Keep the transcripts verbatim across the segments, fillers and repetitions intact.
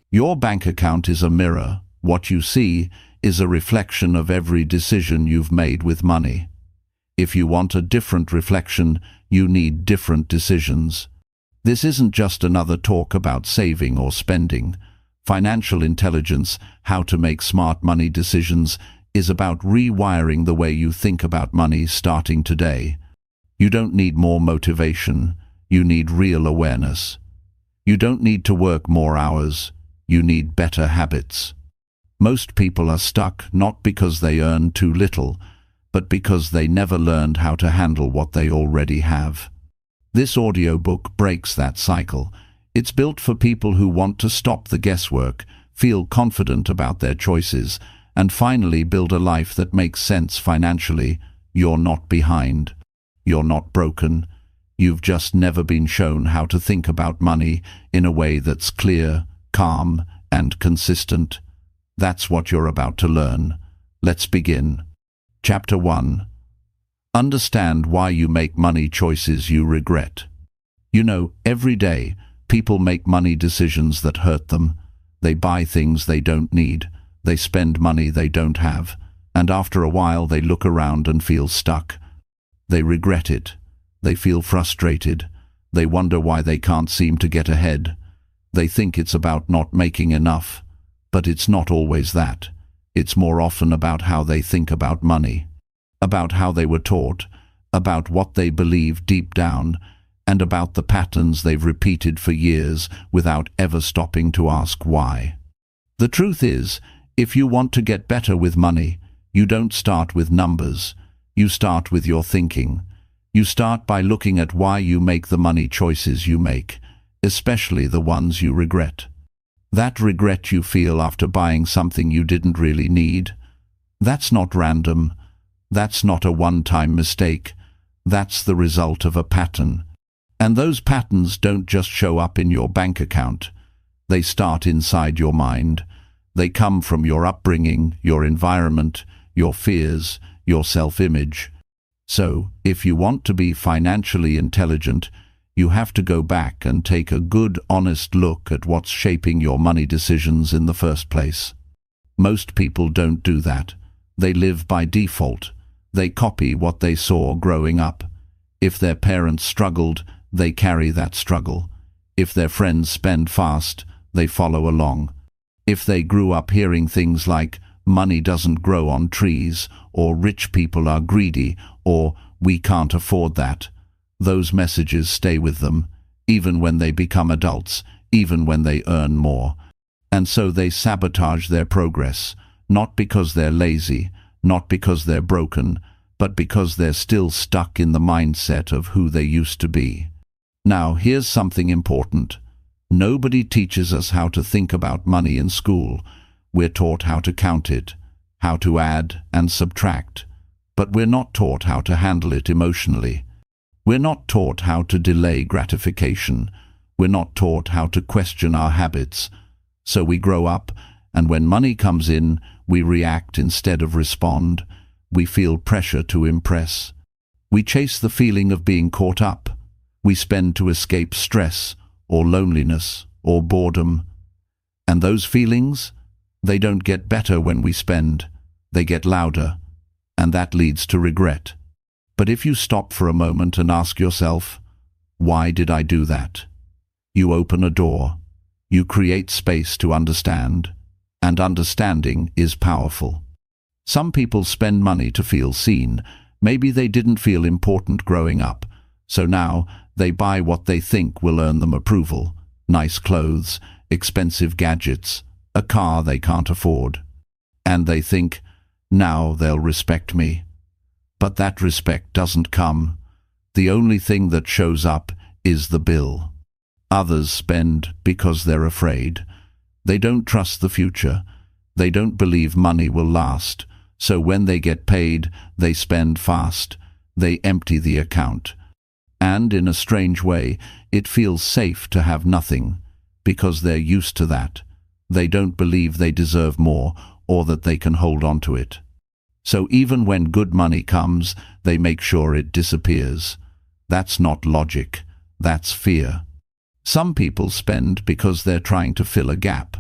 Your bank account is a mirror. What you see is a reflection of every decision you've made with money. If you want a different reflection, you need different decisions. This isn't just another talk about saving or spending. Financial intelligence, how to make smart money decisions, is about rewiring the way you think about money starting today. You don't need more motivation. You need real awareness. You don't need to work more hours. You need better habits. Most people are stuck not because they earn too little, but because they never learned how to handle what they already have. This audiobook breaks that cycle. It's built for people who want to stop the guesswork, feel confident about their choices, and finally build a life that makes sense financially. You're not behind. You're not broken. You've just never been shown how to think about money in a way that's clear, calm, and consistent. That's what you're about to learn. Let's begin. Chapter one. Understand why you make money choices you regret. You know, every day, people make money decisions that hurt them. They buy things they don't need. They spend money they don't have. And after a while, they look around and feel stuck. They regret it. They feel frustrated. They wonder why they can't seem to get ahead. They think it's about not making enough. But it's not always that. It's more often about how they think about money, about how they were taught, about what they believe deep down, and about the patterns they've repeated for years without ever stopping to ask why. The truth is, if you want to get better with money, you don't start with numbers. You start with your thinking. You start by looking at why you make the money choices you make, especially the ones you regret. That regret you feel after buying something you didn't really need, that's not random. That's not a one-time mistake. That's the result of a pattern. And those patterns don't just show up in your bank account. They start inside your mind. They come from your upbringing, your environment, your fears, your self-image. So, if you want to be financially intelligent, you have to go back and take a good, honest look at what's shaping your money decisions in the first place. Most people don't do that. They live by default. They copy what they saw growing up. If their parents struggled, they carry that struggle. If their friends spend fast, they follow along. If they grew up hearing things like, money doesn't grow on trees, or rich people are greedy, or we can't afford that, those messages stay with them, even when they become adults, even when they earn more. And so they sabotage their progress, not because they're lazy, not because they're broken, but because they're still stuck in the mindset of who they used to be. Now, here's something important. Nobody teaches us how to think about money in school. We're taught how to count it, how to add and subtract, but we're not taught how to handle it emotionally. We're not taught how to delay gratification. We're not taught how to question our habits. So we grow up, and when money comes in, we react instead of respond. We feel pressure to impress. We chase the feeling of being caught up. We spend to escape stress, or loneliness, or boredom. And those feelings, they don't get better when we spend. They get louder, and that leads to regret. But if you stop for a moment and ask yourself, why did I do that? You open a door. You create space to understand, and understanding is powerful. Some people spend money to feel seen. Maybe they didn't feel important growing up, so now they buy what they think will earn them approval. Nice clothes, expensive gadgets, a car they can't afford. And they think, now they'll respect me. But that respect doesn't come. The only thing that shows up is the bill. Others spend because they're afraid. They don't trust the future. They don't believe money will last. So when they get paid, they spend fast. They empty the account. And in a strange way, it feels safe to have nothing, because they're used to that. They don't believe they deserve more, or that they can hold on to it. So even when good money comes, they make sure it disappears. That's not logic. That's fear. Some people spend because they're trying to fill a gap.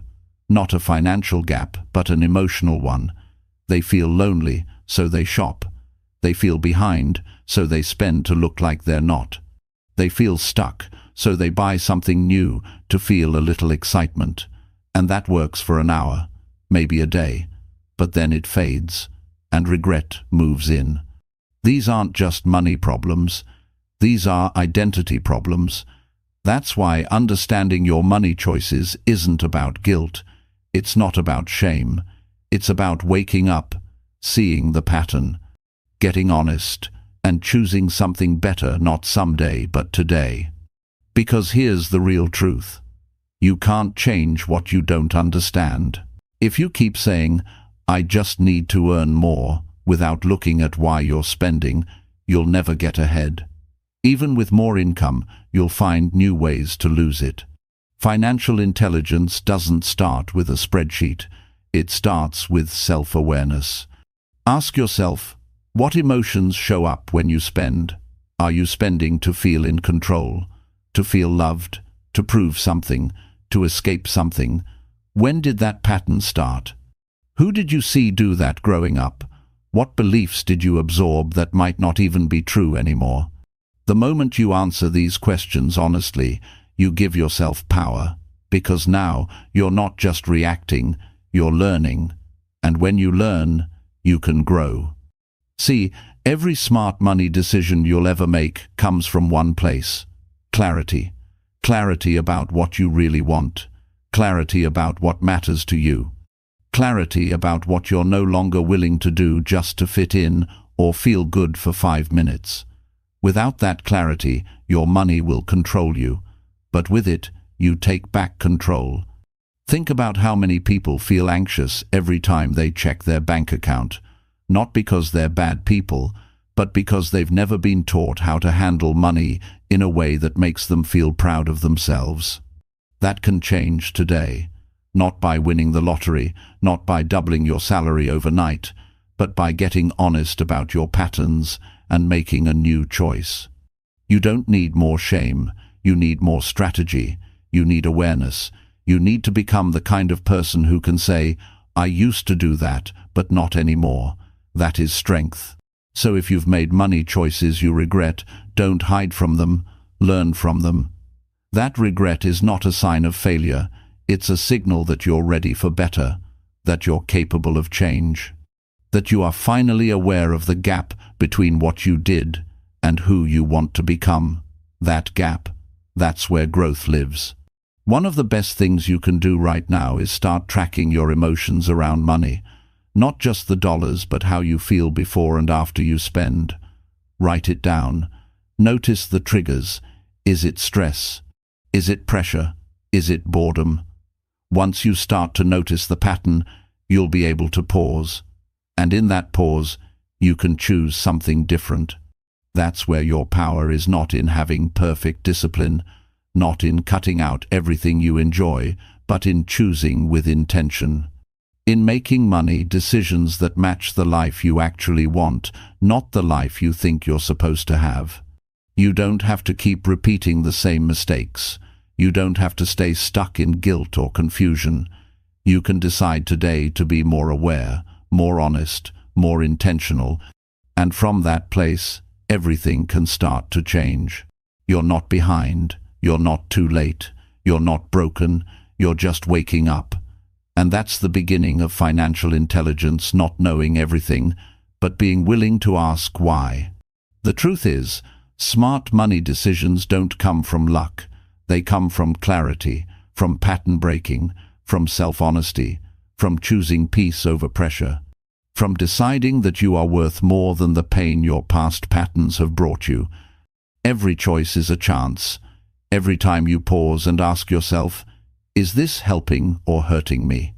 not a financial gap, but an emotional one. They feel lonely, so they shop. They feel behind, so they spend to look like they're not. They feel stuck, so they buy something new to feel a little excitement. And that works for an hour, maybe a day, but then it fades, and regret moves in. These aren't just money problems. These are identity problems. That's why understanding your money choices isn't about guilt. It's not about shame. It's about waking up, seeing the pattern, getting honest, and choosing something better, not someday, but today. Because here's the real truth. You can't change what you don't understand. If you keep saying, "I just need to earn more," without looking at why you're spending, you'll never get ahead. Even with more income, you'll find new ways to lose it. Financial intelligence doesn't start with a spreadsheet. It starts with self-awareness. Ask yourself, what emotions show up when you spend? Are you spending to feel in control, to feel loved, to prove something, to escape something? When did that pattern start? Who did you see do that growing up? What beliefs did you absorb that might not even be true anymore? The moment you answer these questions honestly, you give yourself power, because now you're not just reacting, you're learning. And when you learn, you can grow. See, every smart money decision you'll ever make comes from one place: clarity. Clarity about what you really want. Clarity about what matters to you. Clarity about what you're no longer willing to do just to fit in or feel good for five minutes. Without that clarity, your money will control you, but with it, you take back control. Think about how many people feel anxious every time they check their bank account, not because they're bad people, but because they've never been taught how to handle money in a way that makes them feel proud of themselves. That can change today. Not by winning the lottery, not by doubling your salary overnight, but by getting honest about your patterns and making a new choice. You don't need more shame. You need more strategy. You need awareness. You need to become the kind of person who can say, "I used to do that, but not anymore." That is strength. So if you've made money choices you regret, don't hide from them. Learn from them. That regret is not a sign of failure. It's a signal that you're ready for better, that you're capable of change, that you are finally aware of the gap between what you did and who you want to become. That gap, that's where growth lives. One of the best things you can do right now is start tracking your emotions around money. Not just the dollars, but how you feel before and after you spend. Write it down. Notice the triggers. Is it stress? Is it pressure? Is it boredom? Once you start to notice the pattern, you'll be able to pause. And in that pause, you can choose something different. That's where your power is, not in having perfect discipline, not in cutting out everything you enjoy, but in choosing with intention. In making money decisions that match the life you actually want, not the life you think you're supposed to have. You don't have to keep repeating the same mistakes. You don't have to stay stuck in guilt or confusion. You can decide today to be more aware, more honest, more intentional, and from that place, everything can start to change. You're not behind. You're not too late. You're not broken. You're just waking up. And that's the beginning of financial intelligence, not knowing everything, but being willing to ask why. The truth is, smart money decisions don't come from luck. They come from clarity, from pattern breaking, from self-honesty, from choosing peace over pressure, from deciding that you are worth more than the pain your past patterns have brought you. Every choice is a chance. Every time you pause and ask yourself, is this helping or hurting me?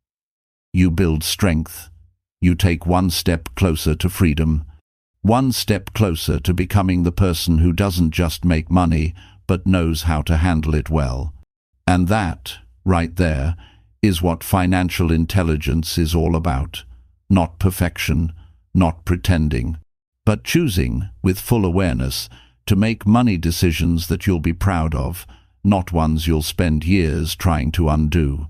You build strength. You take one step closer to freedom, one step closer to becoming the person who doesn't just make money, but knows how to handle it well. And that, right there, is what financial intelligence is all about. Not perfection, not pretending, but choosing, with full awareness, to make money decisions that you'll be proud of, not ones you'll spend years trying to undo.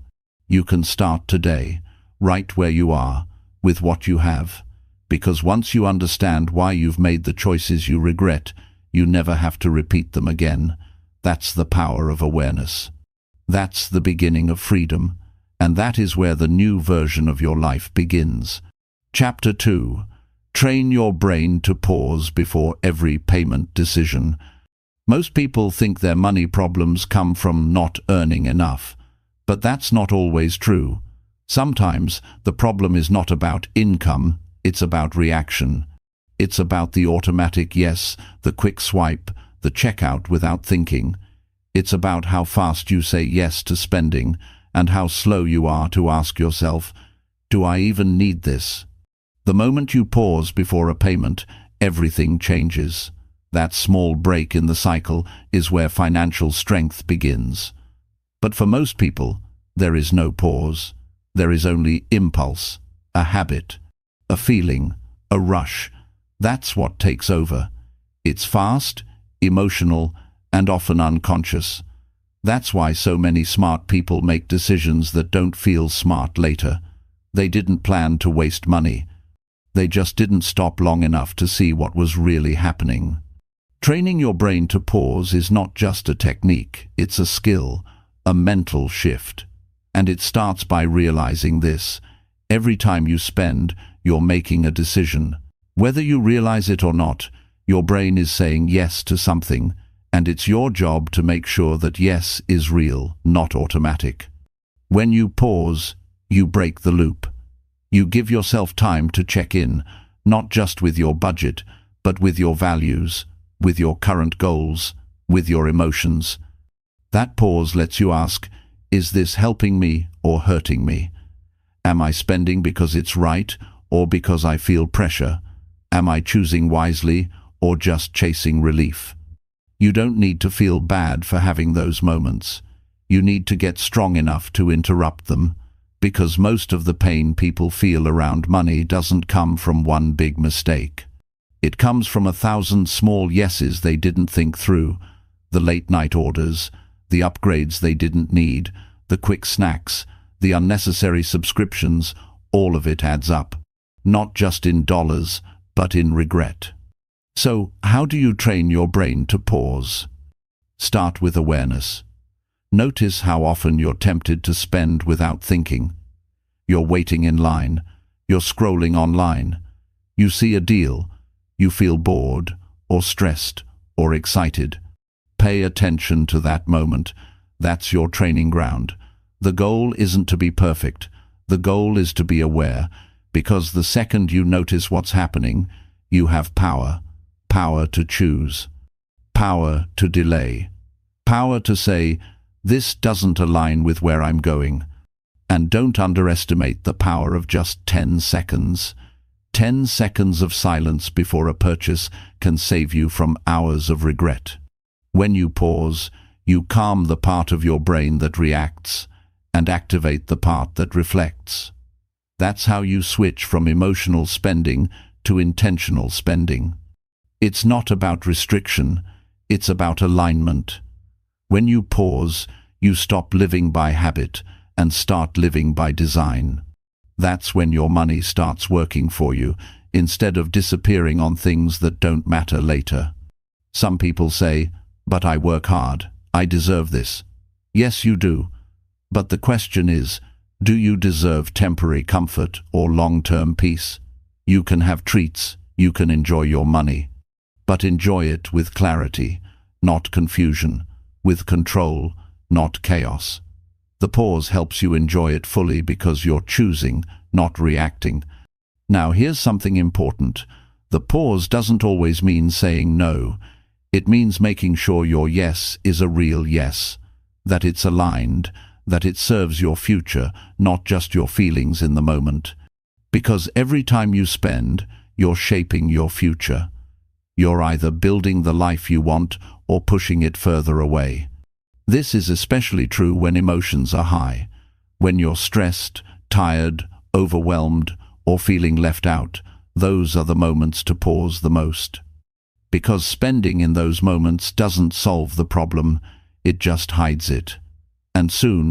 You can start today, right where you are, with what you have. Because once you understand why you've made the choices you regret, you never have to repeat them again. That's the power of awareness. That's the beginning of freedom, and that is where the new version of your life begins. Chapter two. Train your brain to pause before every payment decision. Most people think their money problems come from not earning enough, but that's not always true. Sometimes the problem is not about income, it's about reaction. It's about the automatic yes, the quick swipe, the checkout without thinking. It's about how fast you say yes to spending and how slow you are to ask yourself, do I even need this? The moment you pause before a payment, everything changes. That small break in the cycle is where financial strength begins. But for most people, there is no pause. There is only impulse, a habit, a feeling, a rush. That's what takes over. It's fast, emotional, and often unconscious. That's why so many smart people make decisions that don't feel smart later. They didn't plan to waste money. They just didn't stop long enough to see what was really happening. Training your brain to pause is not just a technique, it's a skill, a mental shift. And it starts by realizing this. Every time you spend, you're making a decision. Whether you realize it or not, your brain is saying yes to something, and it's your job to make sure that yes is real, not automatic. When you pause, you break the loop. You give yourself time to check in, not just with your budget, but with your values, with your current goals, with your emotions. That pause lets you ask, is this helping me or hurting me? Am I spending because it's right or because I feel pressure? Am I choosing wisely or just chasing relief? You don't need to feel bad for having those moments. You need to get strong enough to interrupt them, because most of the pain people feel around money doesn't come from one big mistake. It comes from a thousand small yeses they didn't think through, the late-night orders, the upgrades they didn't need, the quick snacks, the unnecessary subscriptions. All of it adds up, not just in dollars, but in regret. So, how do you train your brain to pause? Start with awareness. Notice how often you're tempted to spend without thinking. You're waiting in line. You're scrolling online. You see a deal. You feel bored, or stressed, or excited. Pay attention to that moment. That's your training ground. The goal isn't to be perfect. The goal is to be aware, because the second you notice what's happening, you have power. Power to choose. Power to delay. Power to say, this doesn't align with where I'm going. And don't underestimate the power of just ten seconds. Ten seconds of silence before a purchase can save you from hours of regret. When you pause, you calm the part of your brain that reacts and activate the part that reflects. That's how you switch from emotional spending to intentional spending. It's not about restriction, it's about alignment. When you pause, you stop living by habit and start living by design. That's when your money starts working for you, instead of disappearing on things that don't matter later. Some people say, but I work hard, I deserve this. Yes, you do. But the question is, do you deserve temporary comfort or long-term peace? You can have treats, you can enjoy your money. But enjoy it with clarity, not confusion, with control, not chaos. The pause helps you enjoy it fully because you're choosing, not reacting. Now here's something important. The pause doesn't always mean saying no. It means making sure your yes is a real yes, that it's aligned, that it serves your future, not just your feelings in the moment. Because every time you spend, you're shaping your future. You're either building the life you want or pushing it further away. This is especially true when emotions are high. When you're stressed, tired, overwhelmed, or feeling left out, those are the moments to pause the most. Because spending in those moments doesn't solve the problem, it just hides it. And soon,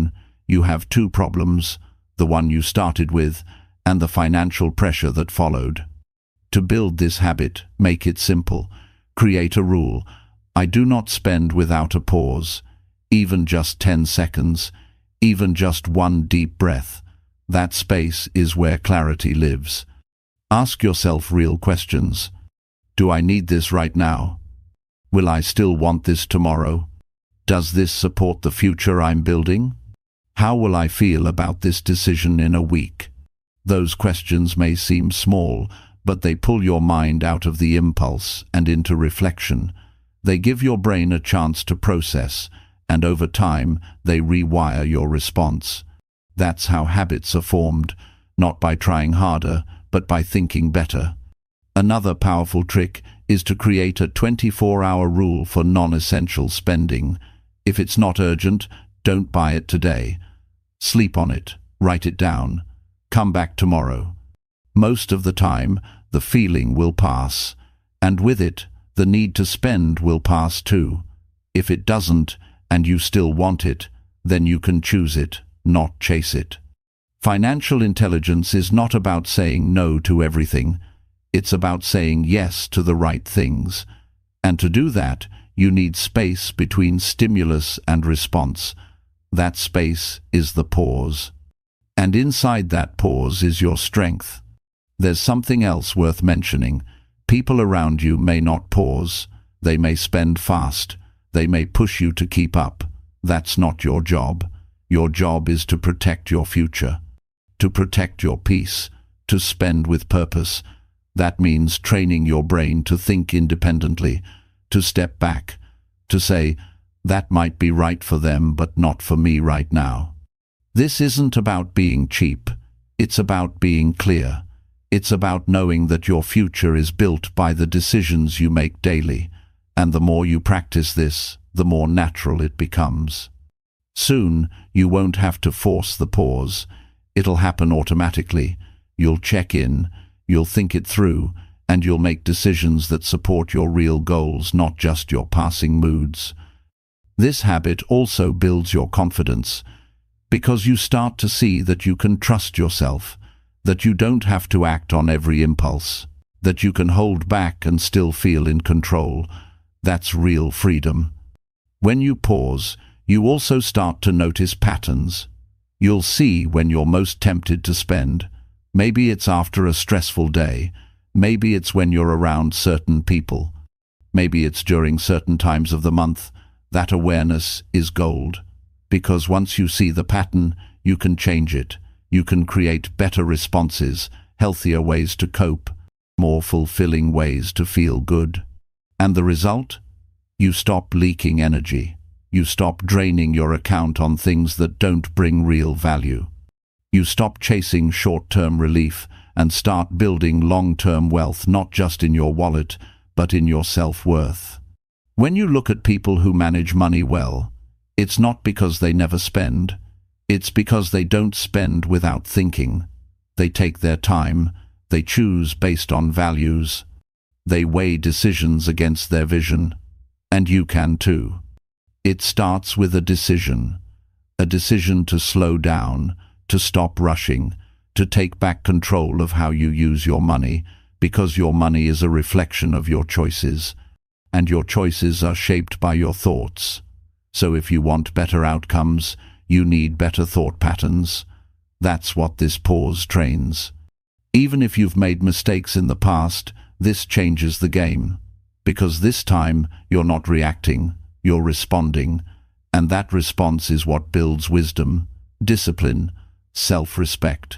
you have two problems, the one you started with and the financial pressure that followed. To build this habit, make it simple. Create a rule. I do not spend without a pause, even just ten seconds, even just one deep breath. That space is where clarity lives. Ask yourself real questions. Do I need this right now? Will I still want this tomorrow? Does this support the future I'm building? How will I feel about this decision in a week? Those questions may seem small, but they pull your mind out of the impulse and into reflection. They give your brain a chance to process, and over time they rewire your response. That's how habits are formed, not by trying harder, but by thinking better. Another powerful trick is to create a twenty-four hour rule for non-essential spending. If it's not urgent, don't buy it today. Sleep on it, write it down, come back tomorrow. Most of the time, the feeling will pass, and with it, the need to spend will pass too. If it doesn't, and you still want it, then you can choose it, not chase it. Financial intelligence is not about saying no to everything. It's about saying yes to the right things. And to do that, you need space between stimulus and response. That space is the pause. And inside that pause is your strength. There's something else worth mentioning. People around you may not pause. They may spend fast. They may push you to keep up. That's not your job. Your job is to protect your future, to protect your peace, to spend with purpose. That means training your brain to think independently, to step back, to say, that might be right for them, but not for me right now. This isn't about being cheap. It's about being clear. It's about knowing that your future is built by the decisions you make daily, and the more you practice this, the more natural it becomes. Soon, you won't have to force the pause. It'll happen automatically. You'll check in, you'll think it through, and you'll make decisions that support your real goals, not just your passing moods. This habit also builds your confidence, because you start to see that you can trust yourself, that you don't have to act on every impulse, that you can hold back and still feel in control. That's real freedom. When you pause, you also start to notice patterns. You'll see when you're most tempted to spend. Maybe it's after a stressful day. Maybe it's when you're around certain people. Maybe it's during certain times of the month. That awareness is gold. Because once you see the pattern, you can change it. You can create better responses, healthier ways to cope, more fulfilling ways to feel good. And the result? You stop leaking energy. You stop draining your account on things that don't bring real value. You stop chasing short-term relief and start building long-term wealth, not just in your wallet, but in your self-worth. When you look at people who manage money well, it's not because they never spend. It's because they don't spend without thinking. They take their time. They choose based on values. They weigh decisions against their vision. And you can too. It starts with a decision. A decision to slow down, to stop rushing, to take back control of how you use your money, because your money is a reflection of your choices, and your choices are shaped by your thoughts. So if you want better outcomes, you need better thought patterns. That's what this pause trains. Even if you've made mistakes in the past, this changes the game, because this time you're not reacting, you're responding, and that response is what builds wisdom, discipline, self-respect.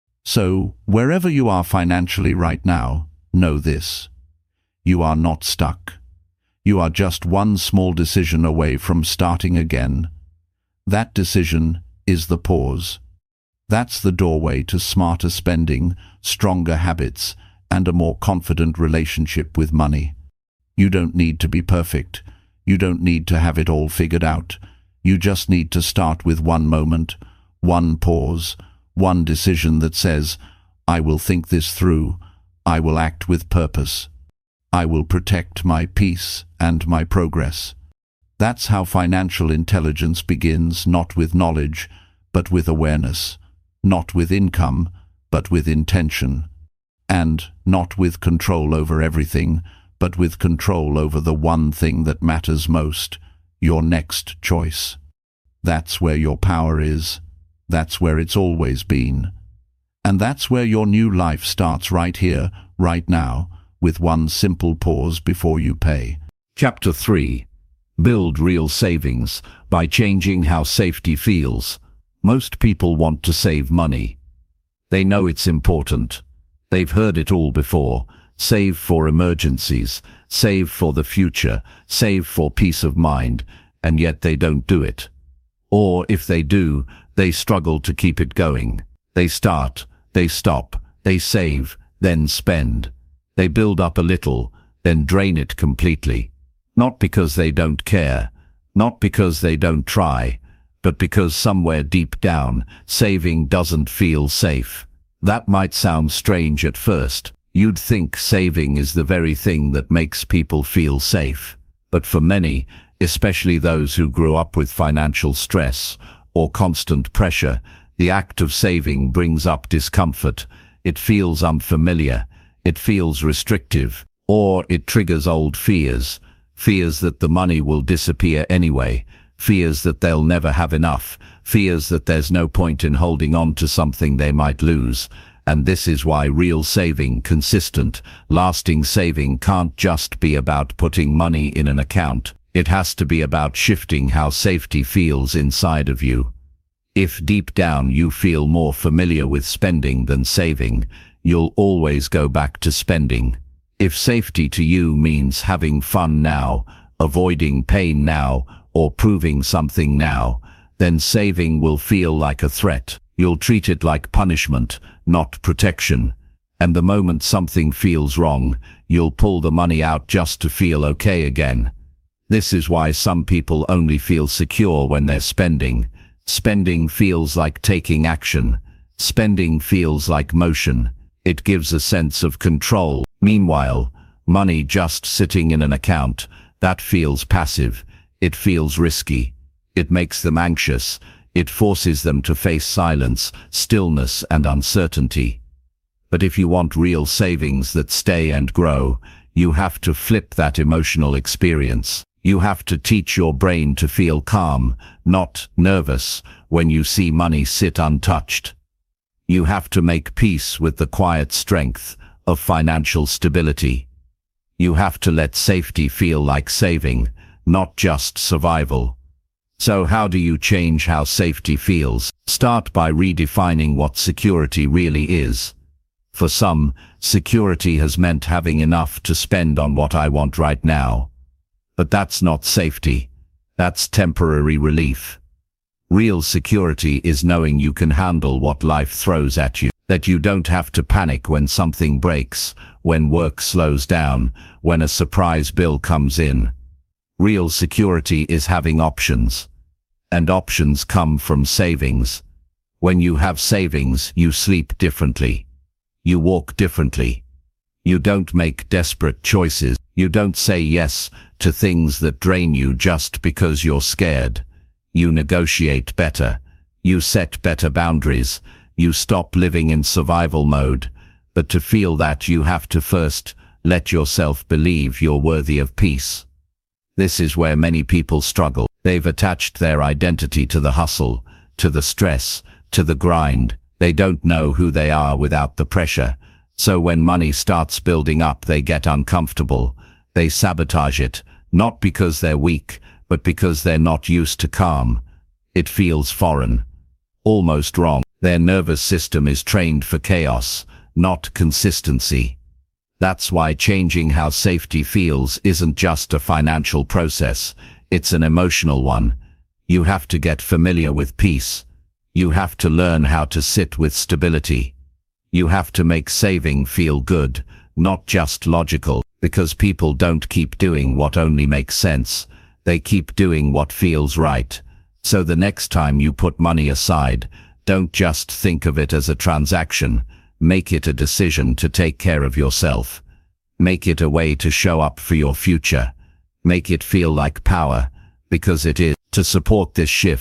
So, wherever you are financially right now, know this. You are not stuck. You are just one small decision away from starting again. That decision is the pause. That's the doorway to smarter spending, stronger habits, and a more confident relationship with money. You don't need to be perfect. You don't need to have it all figured out. You just need to start with one moment, one pause, one decision that says, I will think this through. I will act with purpose. I will protect my peace and my progress. That's how financial intelligence begins, not with knowledge, but with awareness, not with income, but with intention, and not with control over everything, but with control over the one thing that matters most, your next choice. That's where your power is. That's where it's always been. And that's where your new life starts, right here, right now, with one simple pause before you pay. Chapter three. Build real savings by changing how safety feels. Most people want to save money. They know it's important. They've heard it all before. Save for emergencies, save for the future, save for peace of mind, and yet they don't do it. Or if they do, they struggle to keep it going. They start, they stop, they save, then spend. They build up a little, then drain it completely. Not because they don't care, not because they don't try, but because somewhere deep down, saving doesn't feel safe. That might sound strange at first. You'd think saving is the very thing that makes people feel safe. But for many, especially those who grew up with financial stress or constant pressure, the act of saving brings up discomfort. It feels unfamiliar, it feels restrictive, or it triggers old fears. Fears that the money will disappear anyway, fears that they'll never have enough, fears that there's no point in holding on to something they might lose. And this is why real saving, consistent, lasting saving can't just be about putting money in an account. It has to be about shifting how safety feels inside of you. If deep down you feel more familiar with spending than saving, you'll always go back to spending. If safety to you means having fun now, avoiding pain now, or proving something now, then saving will feel like a threat. You'll treat it like punishment, not protection. And the moment something feels wrong, you'll pull the money out just to feel okay again. This is why some people only feel secure when they're spending. Spending feels like taking action. Spending feels like motion. It gives a sense of control. Meanwhile, money just sitting in an account, that feels passive. It feels risky. It makes them anxious. It forces them to face silence, stillness, and uncertainty. But if you want real savings that stay and grow, you have to flip that emotional experience. You have to teach your brain to feel calm, not nervous, when you see money sit untouched. You have to make peace with the quiet strength of financial stability. You have to let safety feel like saving, not just survival. So how do you change how safety feels? Start by redefining what security really is. For some, security has meant having enough to spend on what I want right now. But that's not safety. That's temporary relief. Real security is knowing you can handle what life throws at you, that you don't have to panic when something breaks, when work slows down, when a surprise bill comes in. Real security is having options. And options come from savings. When you have savings, you sleep differently. You walk differently. You don't make desperate choices. You don't say yes to things that drain you just because you're scared. You negotiate better. You set better boundaries. You stop living in survival mode. But to feel that, you have to first let yourself believe you're worthy of peace. This is where many people struggle. They've attached their identity to the hustle, to the stress, to the grind. They don't know who they are without the pressure. So when money starts building up, they get uncomfortable. They sabotage it, not because they're weak, but because they're not used to calm. It feels foreign, almost wrong. Their nervous system is trained for chaos, not consistency. That's why changing how safety feels isn't just a financial process, it's an emotional one. You have to get familiar with peace. You have to learn how to sit with stability. You have to make saving feel good, not just logical, because people don't keep doing what only makes sense. They keep doing what feels right. So the next time you put money aside, don't just think of it as a transaction. Make it a decision to take care of yourself. Make it a way to show up for your future. Make it feel like power, because it is. To support this shift,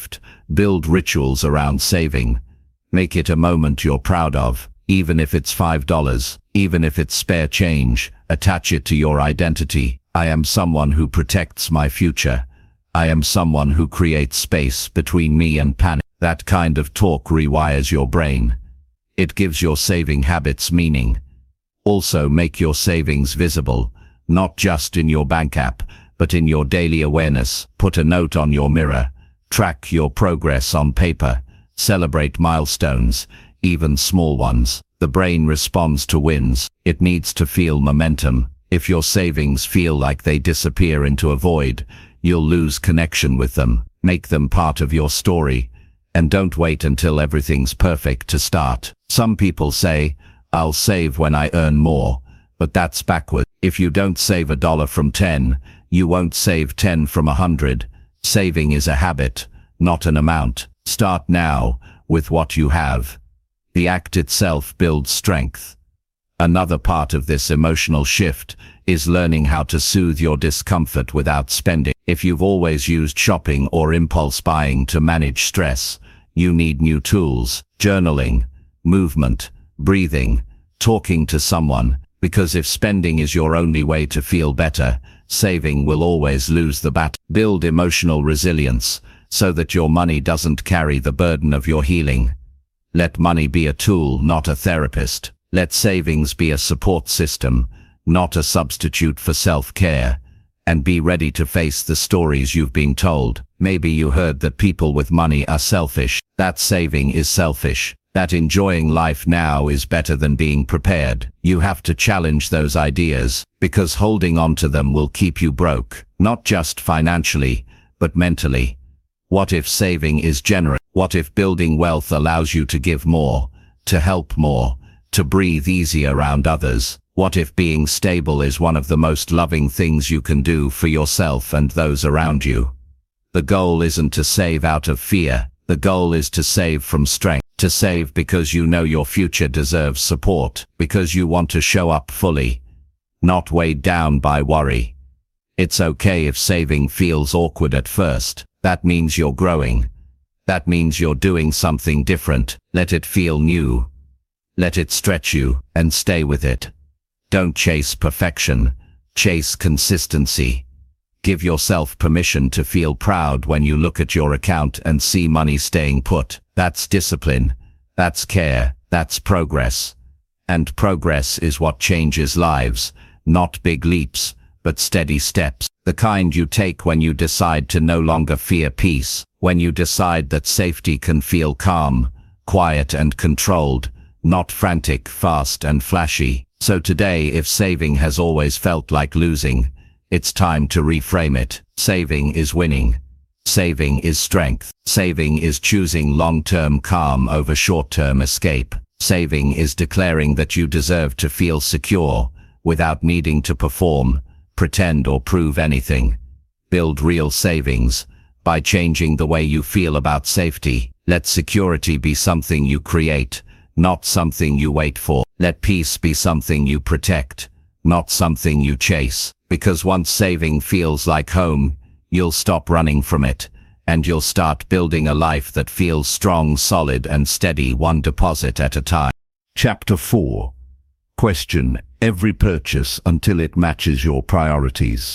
Build rituals around saving. Make it a moment you're proud of, even if it's five dollars, even if it's spare change. Attach it to your identity. I am someone who protects my future. I am someone who creates space between me and panic. That kind of talk rewires your brain. It gives your saving habits meaning. Also, make your savings visible, not just in your bank app, but in your daily awareness. Put a note on your mirror. Track your progress on paper. Celebrate milestones, even small ones. The brain responds to wins. It needs to feel momentum. If your savings feel like they disappear into a void, you'll lose connection with them. Make them part of your story. And don't wait until everything's perfect to start. Some people say, I'll save when I earn more, but that's backward. If you don't save a dollar from ten, you won't save ten from a hundred. Saving is a habit, not an amount. Start now, with what you have. The act itself builds strength. Another part of this emotional shift is learning how to soothe your discomfort without spending. If you've always used shopping or impulse buying to manage stress, you need new tools. Journaling, movement, breathing, talking to someone, because if spending is your only way to feel better, saving will always lose the battle. Build emotional resilience so that your money doesn't carry the burden of your healing. Let money be a tool, not a therapist. Let savings be a support system, not a substitute for self-care. And be ready to face the stories you've been told. Maybe you heard that people with money are selfish. That saving is selfish. That enjoying life now is better than being prepared. You have to challenge those ideas, because holding on to them will keep you broke, not just financially, but mentally. What if saving is generous? What if building wealth allows you to give more, to help more, to breathe easier around others? What if being stable is one of the most loving things you can do for yourself and those around you? The goal isn't to save out of fear. The goal is to save from strength. To save because you know your future deserves support, because you want to show up fully, not weighed down by worry. It's okay if saving feels awkward at first. That means you're growing. That means you're doing something different. Let it feel new. Let it stretch you, and stay with it. Don't chase perfection. Chase consistency. Give yourself permission to feel proud when you look at your account and see money staying put. That's discipline. That's care. That's progress. And progress is what changes lives. Not big leaps, but steady steps. The kind you take when you decide to no longer fear peace. When you decide that safety can feel calm, quiet and controlled, not frantic, fast and flashy. So today, if saving has always felt like losing, it's time to reframe it. Saving is winning. Saving is strength. Saving is choosing long-term calm over short-term escape. Saving is declaring that you deserve to feel secure without needing to perform, pretend or prove anything. Build real savings by changing the way you feel about safety. Let security be something you create, not something you wait for. Let peace be something you protect, not something you chase. Because once saving feels like home, you'll stop running from it, and you'll start building a life that feels strong, solid, and steady, one deposit at a time. Chapter four. Question every purchase until it matches your priorities.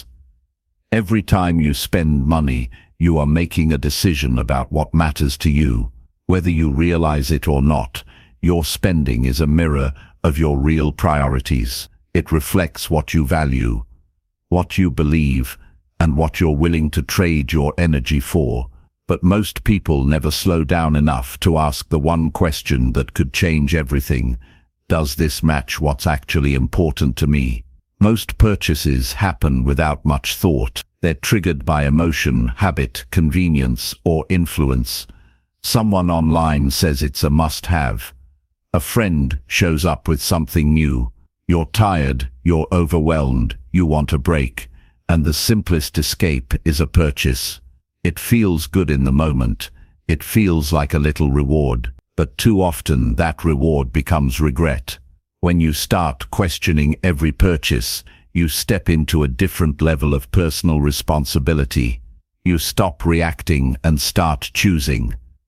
Every time you spend money, you are making a decision about what matters to you. Whether you realize it or not, your spending is a mirror of your real priorities. It reflects what you value, what you believe, and what you're willing to trade your energy for. But most people never slow down enough to ask the one question that could change everything. Does this match what's actually important to me? Most purchases happen without much thought. They're triggered by emotion, habit, convenience, or influence. Someone online says it's a must-have. A friend shows up with something new. You're tired, you're overwhelmed, you want a break, and the simplest escape is a purchase. It feels good in the moment. It feels like a little reward, but too often that reward becomes regret. When you start questioning every purchase, you step into a different level of personal responsibility. You stop reacting and start choosing.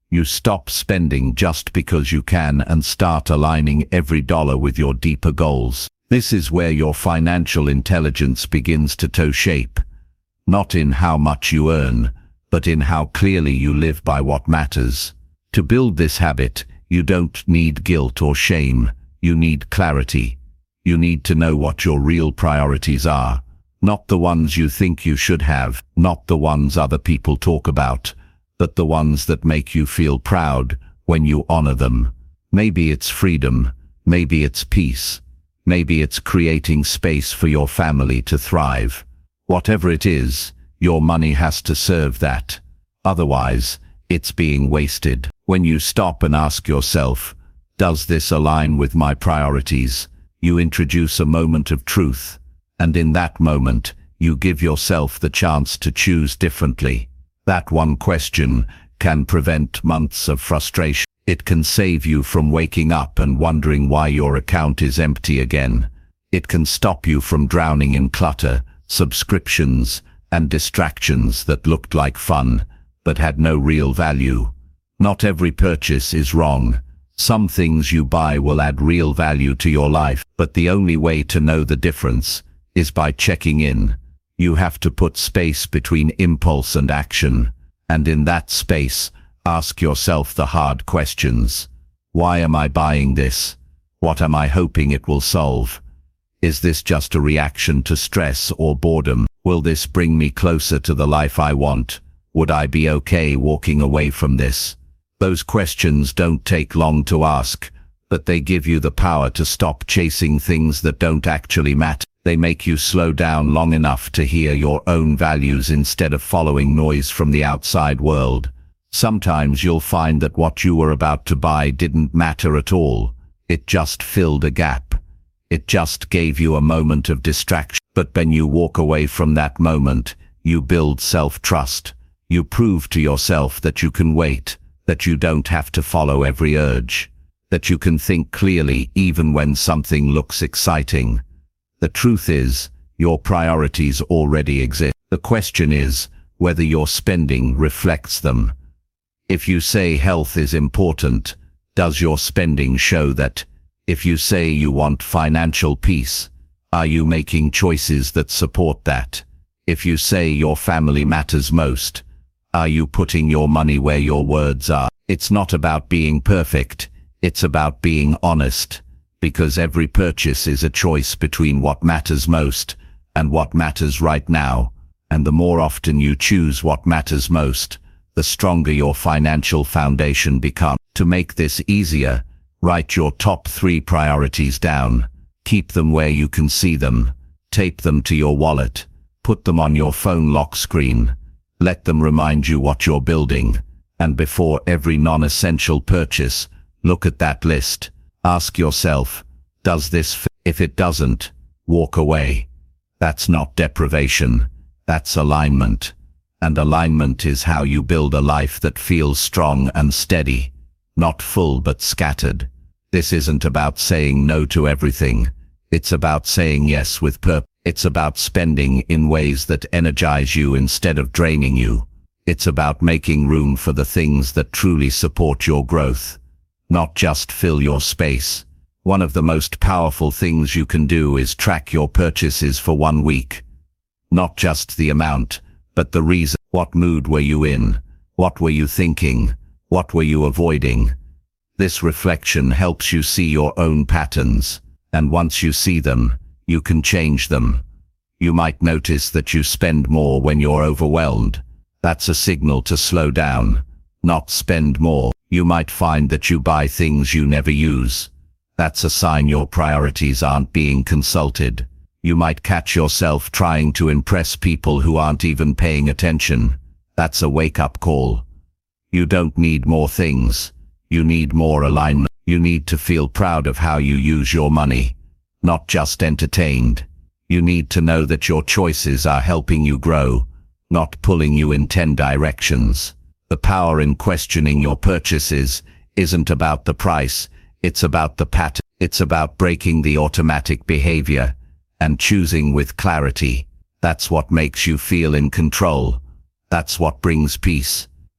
You stop spending just because you can and start aligning every dollar with your deeper goals. This is where your financial intelligence begins to take shape. Not in how much you earn, but in how clearly you live by what matters. To build this habit, you don't need guilt or shame. You need clarity. You need to know what your real priorities are. Not the ones you think you should have, not the ones other people talk about, but the ones that make you feel proud when you honor them. Maybe it's freedom, maybe it's peace, maybe it's creating space for your family to thrive. Whatever it is, your money has to serve that. Otherwise, it's being wasted. When you stop and ask yourself, does this align with my priorities? You introduce a moment of truth, and in that moment, you give yourself the chance to choose differently. That one question can prevent months of frustration. It can save you from waking up and wondering why your account is empty again. It can stop you from drowning in clutter, subscriptions, and distractions that looked like fun, but had no real value. Not every purchase is wrong. Some things you buy will add real value to your life, but the only way to know the difference is by checking in. You have to put space between impulse and action, and in that space, ask yourself the hard questions. Why am I buying this? What am I hoping it will solve? Is this just a reaction to stress or boredom? Will this bring me closer to the life I want? Would I be okay walking away from this? Those questions don't take long to ask, but they give you the power to stop chasing things that don't actually matter. They make you slow down long enough to hear your own values instead of following noise from the outside world. Sometimes you'll find that what you were about to buy didn't matter at all. It just filled a gap. It just gave you a moment of distraction. But when you walk away from that moment, you build self-trust. You prove to yourself that you can wait, that you don't have to follow every urge, that you can think clearly even when something looks exciting. The truth is, your priorities already exist. The question is whether your spending reflects them. If you say health is important, does your spending show that? If you say you want financial peace, are you making choices that support that? If you say your family matters most, are you putting your money where your words are? It's not about being perfect, it's about being honest. Because every purchase is a choice between what matters most and what matters right now, and the more often you choose what matters most, the stronger your financial foundation becomes. To make this easier, write your top three priorities down. Keep them where you can see them. Tape them to your wallet. Put them on your phone lock screen. Let them remind you what you're building. And before every non-essential purchase, look at that list. Ask yourself, does this fit? If it doesn't, walk away. That's not deprivation, that's alignment. And alignment is how you build a life that feels strong and steady, not full but scattered. This isn't about saying no to everything. It's about saying yes with purpose. It's about spending in ways that energize you instead of draining you. It's about making room for the things that truly support your growth, not just fill your space. One of the most powerful things you can do is track your purchases for one week. Not just the amount, but the reason. What mood were you in? What were you thinking? What were you avoiding? This reflection helps you see your own patterns, and once you see them, you can change them. You might notice that you spend more when you're overwhelmed. That's a signal to slow down, not spend more. You might find that you buy things you never use. That's a sign your priorities aren't being consulted. You might catch yourself trying to impress people who aren't even paying attention. That's a wake-up call. You don't need more things. You need more alignment. You need to feel proud of how you use your money, not just entertained. You need to know that your choices are helping you grow, not pulling you in ten directions. The power in questioning your purchases isn't about the price, it's about the pattern. It's about breaking the automatic behavior and choosing with clarity. That's what makes you feel in control. That's what brings peace.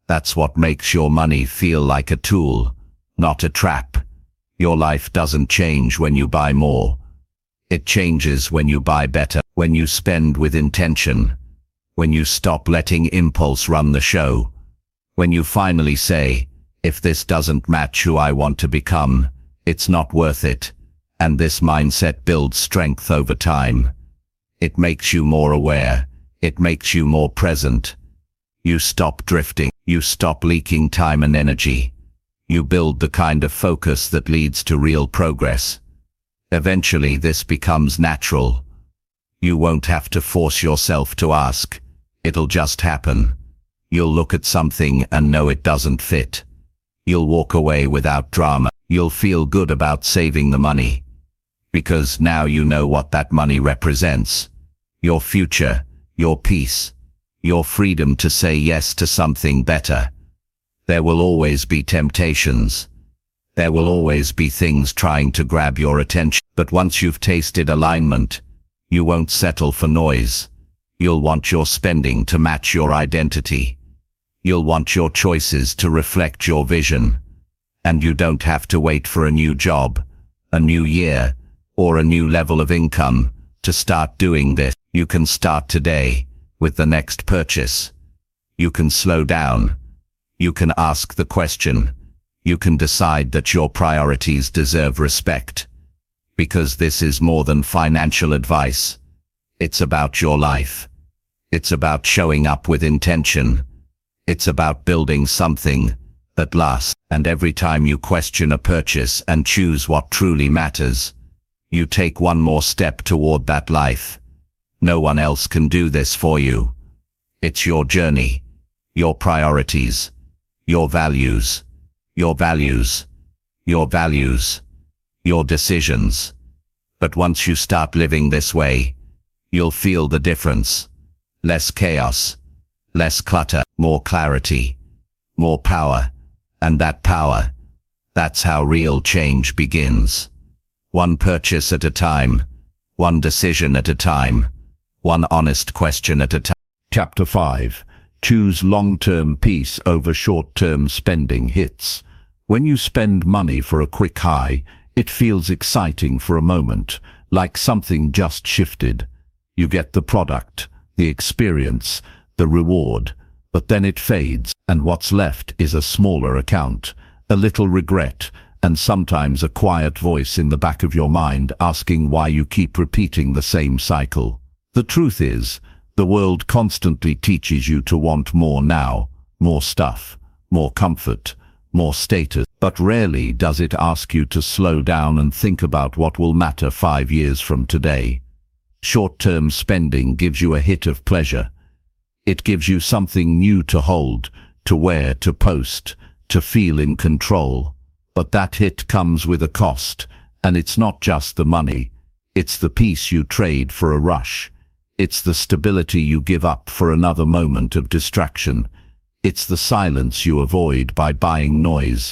That's what makes your money feel like a tool, not a trap. Your life doesn't change when you buy more. It changes when you buy better, when you spend with intention, when you stop letting impulse run the show, when you finally say, if this doesn't match who I want to become, it's not worth it. And this mindset builds strength over time. It makes you more aware. It makes you more present. You stop drifting. You stop leaking time and energy. You build the kind of focus that leads to real progress. Eventually this becomes natural. You won't have to force yourself to ask. It'll just happen. You'll look at something and know it doesn't fit. You'll walk away without drama. You'll feel good about saving the money. Because now you know what that money represents. Your future, your peace, your freedom to say yes to something better. There will always be temptations. There will always be things trying to grab your attention. But once you've tasted alignment, you won't settle for noise. You'll want your spending to match your identity. You'll want your choices to reflect your vision. And you don't have to wait for a new job, a new year, or a new level of income to start doing this. You can start today with the next purchase. You can slow down. You can ask the question. You can decide that your priorities deserve respect. Because this is more than financial advice. It's about your life. It's about showing up with intention. It's about building something that lasts. And every time you question a purchase and choose what truly matters, you take one more step toward that life. No one else can do this for you. It's your journey, your priorities, your values, your values, your values, your decisions. But once you start living this way, you'll feel the difference. Less chaos, less clutter, more clarity, more power. And that power, that's how real change begins. One purchase at a time, one decision at a time, one honest question at a time. Chapter five. Choose long-term peace over short-term spending hits. When you spend money for a quick high, it feels exciting for a moment, like something just shifted. You get the product, the experience, the reward, but then it fades, and what's left is a smaller account, a little regret, and sometimes a quiet voice in the back of your mind asking why you keep repeating the same cycle. The truth is, the world constantly teaches you to want more now, more stuff, more comfort, more status, but rarely does it ask you to slow down and think about what will matter five years from today. Short-term spending gives you a hit of pleasure. It gives you something new to hold, to wear, to post, to feel in control. But that hit comes with a cost, and it's not just the money. It's the peace you trade for a rush. It's the stability you give up for another moment of distraction. It's the silence you avoid by buying noise.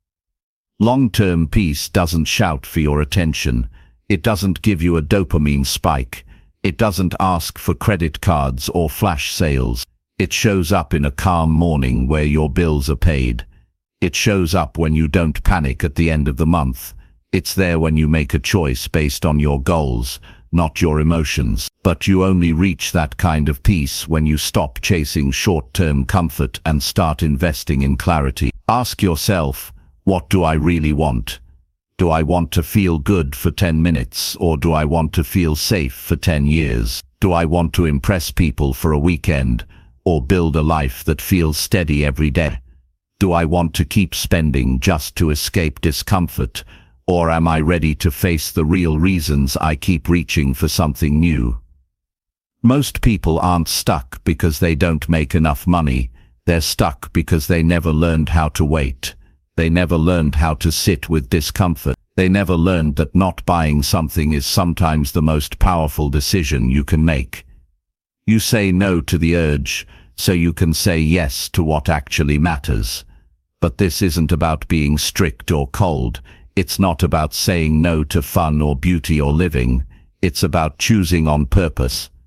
Long-term peace doesn't shout for your attention. It doesn't give you a dopamine spike. It doesn't ask for credit cards or flash sales. It shows up in a calm morning where your bills are paid. It shows up when you don't panic at the end of the month. It's there when you make a choice based on your goals, not your emotions. But you only reach that kind of peace when you stop chasing short-term comfort and start investing in clarity. Ask yourself, what do I really want? Do I want to feel good for ten minutes, or do I want to feel safe for ten years? Do I want to impress people for a weekend, or build a life that feels steady every day? Do I want to keep spending just to escape discomfort, or am I ready to face the real reasons I keep reaching for something new? Most people aren't stuck because they don't make enough money. They're stuck because they never learned how to wait. They never learned how to sit with discomfort. They never learned that not buying something is sometimes the most powerful decision you can make. You say no to the urge, so you can say yes to what actually matters. But this isn't about being strict or cold. It's not about saying no to fun or beauty or living. It's about choosing on purpose.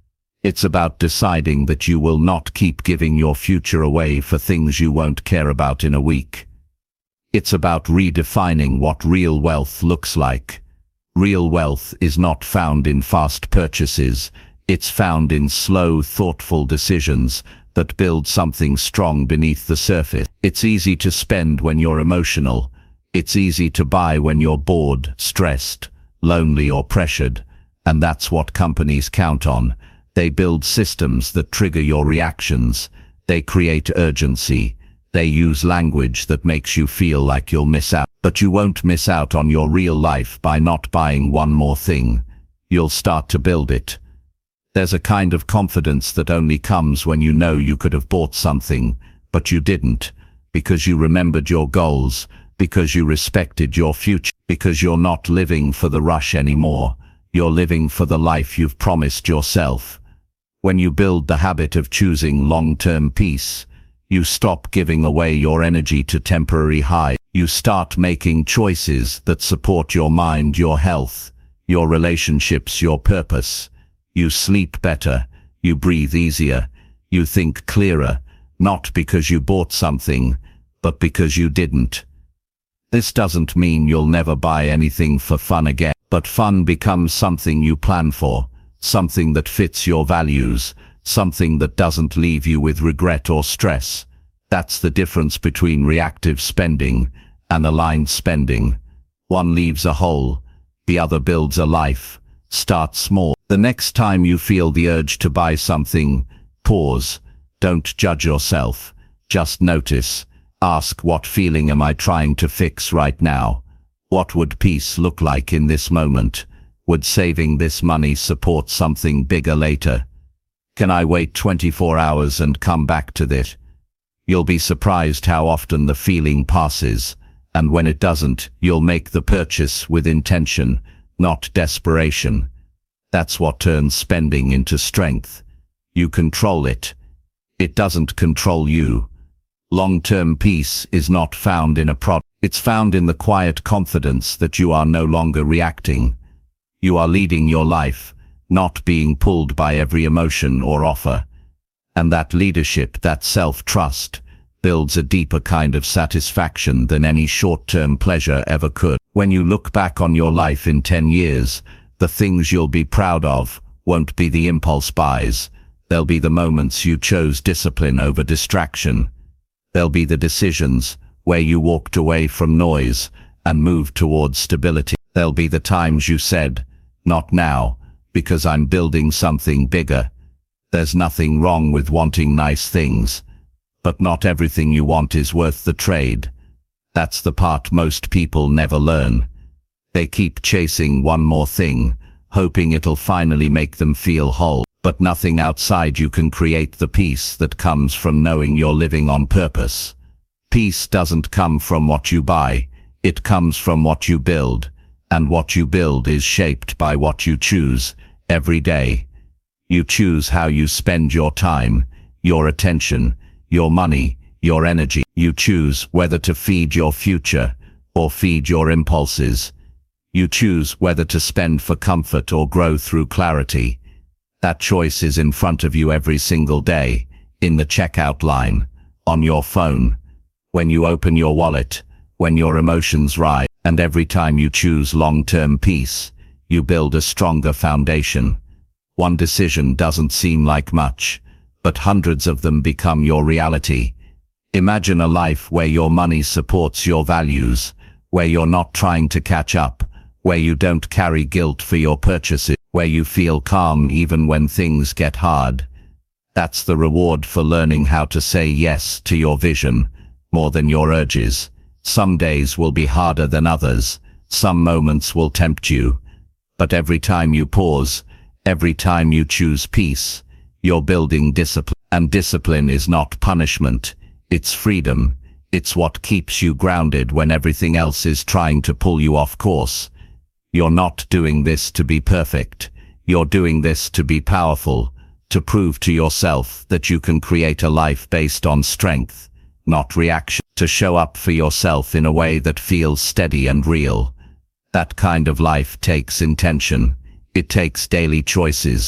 It's about deciding that you will not keep giving your future away for things you won't care about in a week. It's about redefining what real wealth looks like. Real wealth is not found in fast purchases. It's found in slow, thoughtful decisions that build something strong beneath the surface. It's easy to spend when you're emotional. It's easy to buy when you're bored, stressed, lonely or pressured. And that's what companies count on. They build systems that trigger your reactions. They create urgency. They use language that makes you feel like you'll miss out. But you won't miss out on your real life by not buying one more thing. You'll start to build it. There's a kind of confidence that only comes when you know you could have bought something, but you didn't, because you remembered your goals, because you respected your future, because you're not living for the rush anymore. You're living for the life you've promised yourself. When you build the habit of choosing long-term peace, you stop giving away your energy to temporary highs. You start making choices that support your mind, your health, your relationships, your purpose. You sleep better, you breathe easier, you think clearer, not because you bought something, but because you didn't. This doesn't mean you'll never buy anything for fun again, but fun becomes something you plan for, something that fits your values, something that doesn't leave you with regret or stress. That's the difference between reactive spending and aligned spending. One leaves a hole, the other builds a life. Start small. The next time you feel the urge to buy something, pause. Don't judge yourself. Just notice. Ask, what feeling am I trying to fix right now? What would peace look like in this moment? Would saving this money support something bigger later? Can I wait twenty-four hours and come back to this? You'll be surprised how often the feeling passes, and when it doesn't, you'll make the purchase with intention, not desperation. That's what turns spending into strength. You control it. It doesn't control you. Long-term peace is not found in a product. It's found in the quiet confidence that you are no longer reacting. You are leading your life, not being pulled by every emotion or offer. And that leadership, that self-trust, builds a deeper kind of satisfaction than any short-term pleasure ever could. When you look back on your life in ten years, the things you'll be proud of won't be the impulse buys. They'll be the moments you chose discipline over distraction. They'll be the decisions where you walked away from noise and moved towards stability. They'll be the times you said, "Not now, because I'm building something bigger." There's nothing wrong with wanting nice things, but not everything you want is worth the trade. That's the part most people never learn. They keep chasing one more thing, hoping it'll finally make them feel whole. But nothing outside you can create the peace that comes from knowing you're living on purpose. Peace doesn't come from what you buy, it comes from what you build, and what you build is shaped by what you choose every day. You choose how you spend your time, your attention, your money, your energy. You choose whether to feed your future or feed your impulses. You choose whether to spend for comfort or grow through clarity. That choice is in front of you every single day, in the checkout line, on your phone, when you open your wallet, when your emotions rise, and every time you choose long-term peace, you build a stronger foundation. One decision doesn't seem like much, but hundreds of them become your reality. Imagine a life where your money supports your values, where you're not trying to catch up, where you don't carry guilt for your purchases, where you feel calm even when things get hard. That's the reward for learning how to say yes to your vision, more than your urges. Some days will be harder than others, some moments will tempt you, but every time you pause, every time you choose peace, you're building discipline. And discipline is not punishment, it's freedom. It's what keeps you grounded when everything else is trying to pull you off course. You're not doing this to be perfect. You're doing this to be powerful, to prove to yourself that you can create a life based on strength, not reaction, to show up for yourself in a way that feels steady and real. That kind of life takes intention. It takes daily choices.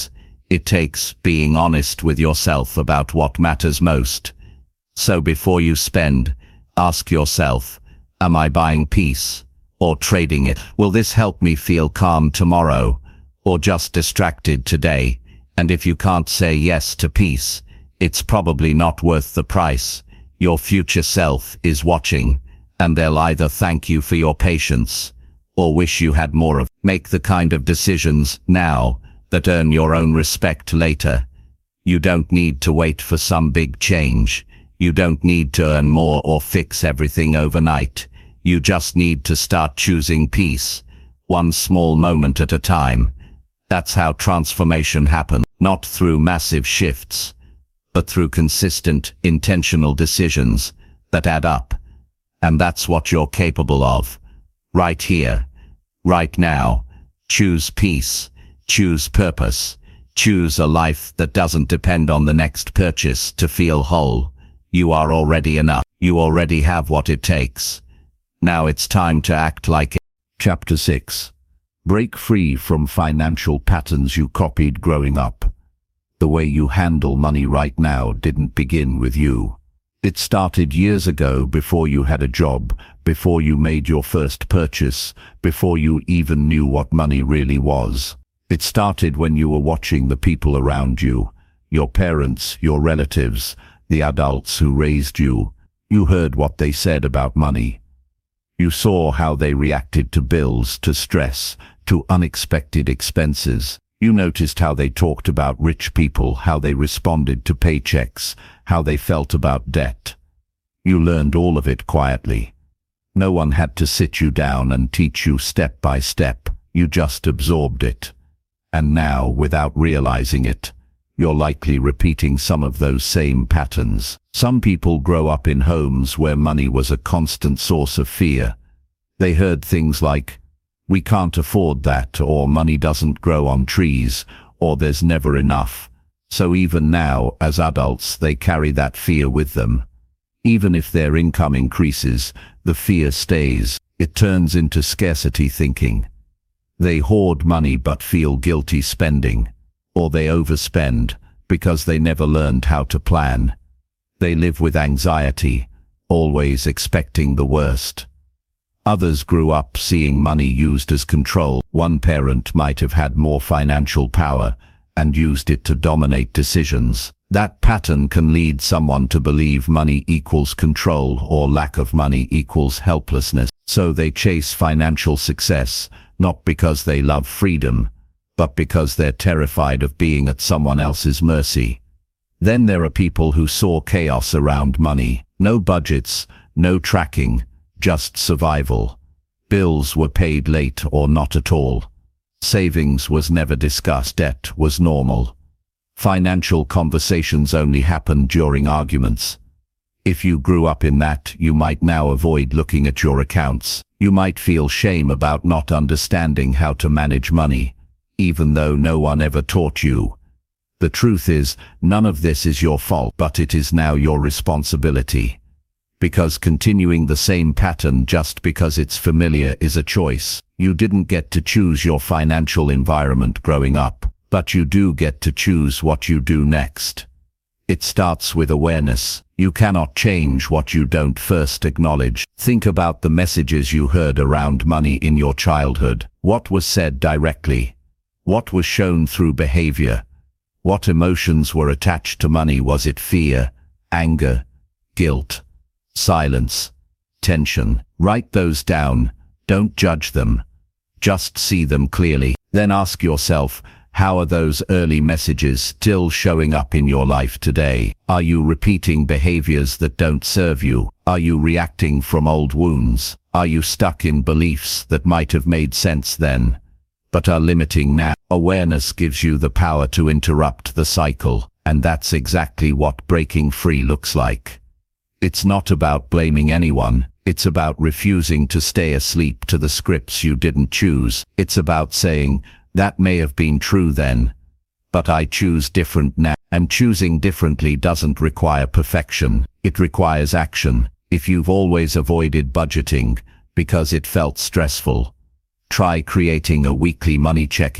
It takes being honest with yourself about what matters most. So before you spend, ask yourself, am I buying peace or trading it? Will this help me feel calm tomorrow or just distracted today? And if you can't say yes to peace, it's probably not worth the price. Your future self is watching, and they'll either thank you for your patience or wish you had more of. Make the kind of decisions now that earn your own respect later. You don't need to wait for some big change. You don't need to earn more or fix everything overnight. You just need to start choosing peace, one small moment at a time. That's how transformation happens, not through massive shifts, but through consistent, intentional decisions that add up. And that's what you're capable of. Right here, right now. Choose peace, choose purpose, choose a life that doesn't depend on the next purchase to feel whole. You are already enough. You already have what it takes. Now it's time to act like it. Chapter six. Break free from financial patterns you copied growing up. The way you handle money right now didn't begin with you. It started years ago, before you had a job, before you made your first purchase, before you even knew what money really was. It started when you were watching the people around you, your parents, your relatives, the adults who raised you. You heard what they said about money. You saw how they reacted to bills, to stress, to unexpected expenses. You noticed how they talked about rich people, how they responded to paychecks, how they felt about debt. You learned all of it quietly. No one had to sit you down and teach you step by step. You just absorbed it. And now, without realizing it, you're likely repeating some of those same patterns. Some people grow up in homes where money was a constant source of fear. They heard things like, "We can't afford that," or "Money doesn't grow on trees," or "There's never enough." So even now, as adults, they carry that fear with them. Even if their income increases, the fear stays. It turns into scarcity thinking. They hoard money but feel guilty spending. Or they overspend because they never learned how to plan. They live with anxiety, always expecting the worst. Others grew up seeing money used as control. One parent might have had more financial power and used it to dominate decisions. That pattern can lead someone to believe money equals control or lack of money equals helplessness. So they chase financial success, not because they love freedom, but because they're terrified of being at someone else's mercy. Then there are people who saw chaos around money. No budgets, no tracking, just survival. Bills were paid late or not at all. Savings was never discussed. Debt was normal. Financial conversations only happened during arguments. If you grew up in that, you might now avoid looking at your accounts. You might feel shame about not understanding how to manage money, even though no one ever taught you. The truth is, none of this is your fault, but it is now your responsibility. Because continuing the same pattern just because it's familiar is a choice. You didn't get to choose your financial environment growing up, but you do get to choose what you do next. It starts with awareness. You cannot change what you don't first acknowledge. Think about the messages you heard around money in your childhood. What was said directly? What was shown through behavior? What emotions were attached to money? Was it fear, anger, guilt, silence, tension? Write those down. Don't judge them. Just see them clearly. Then ask yourself, how are those early messages still showing up in your life today? Are you repeating behaviors that don't serve you? Are you reacting from old wounds? Are you stuck in beliefs that might have made sense then, but are limiting now? Awareness gives you the power to interrupt the cycle, and that's exactly what breaking free looks like. It's not about blaming anyone. It's about refusing to stay asleep to the scripts you didn't choose. It's about saying, that may have been true then, but I choose different now. And choosing differently doesn't require perfection. It requires action. If you've always avoided budgeting because it felt stressful, try creating a weekly money check-in.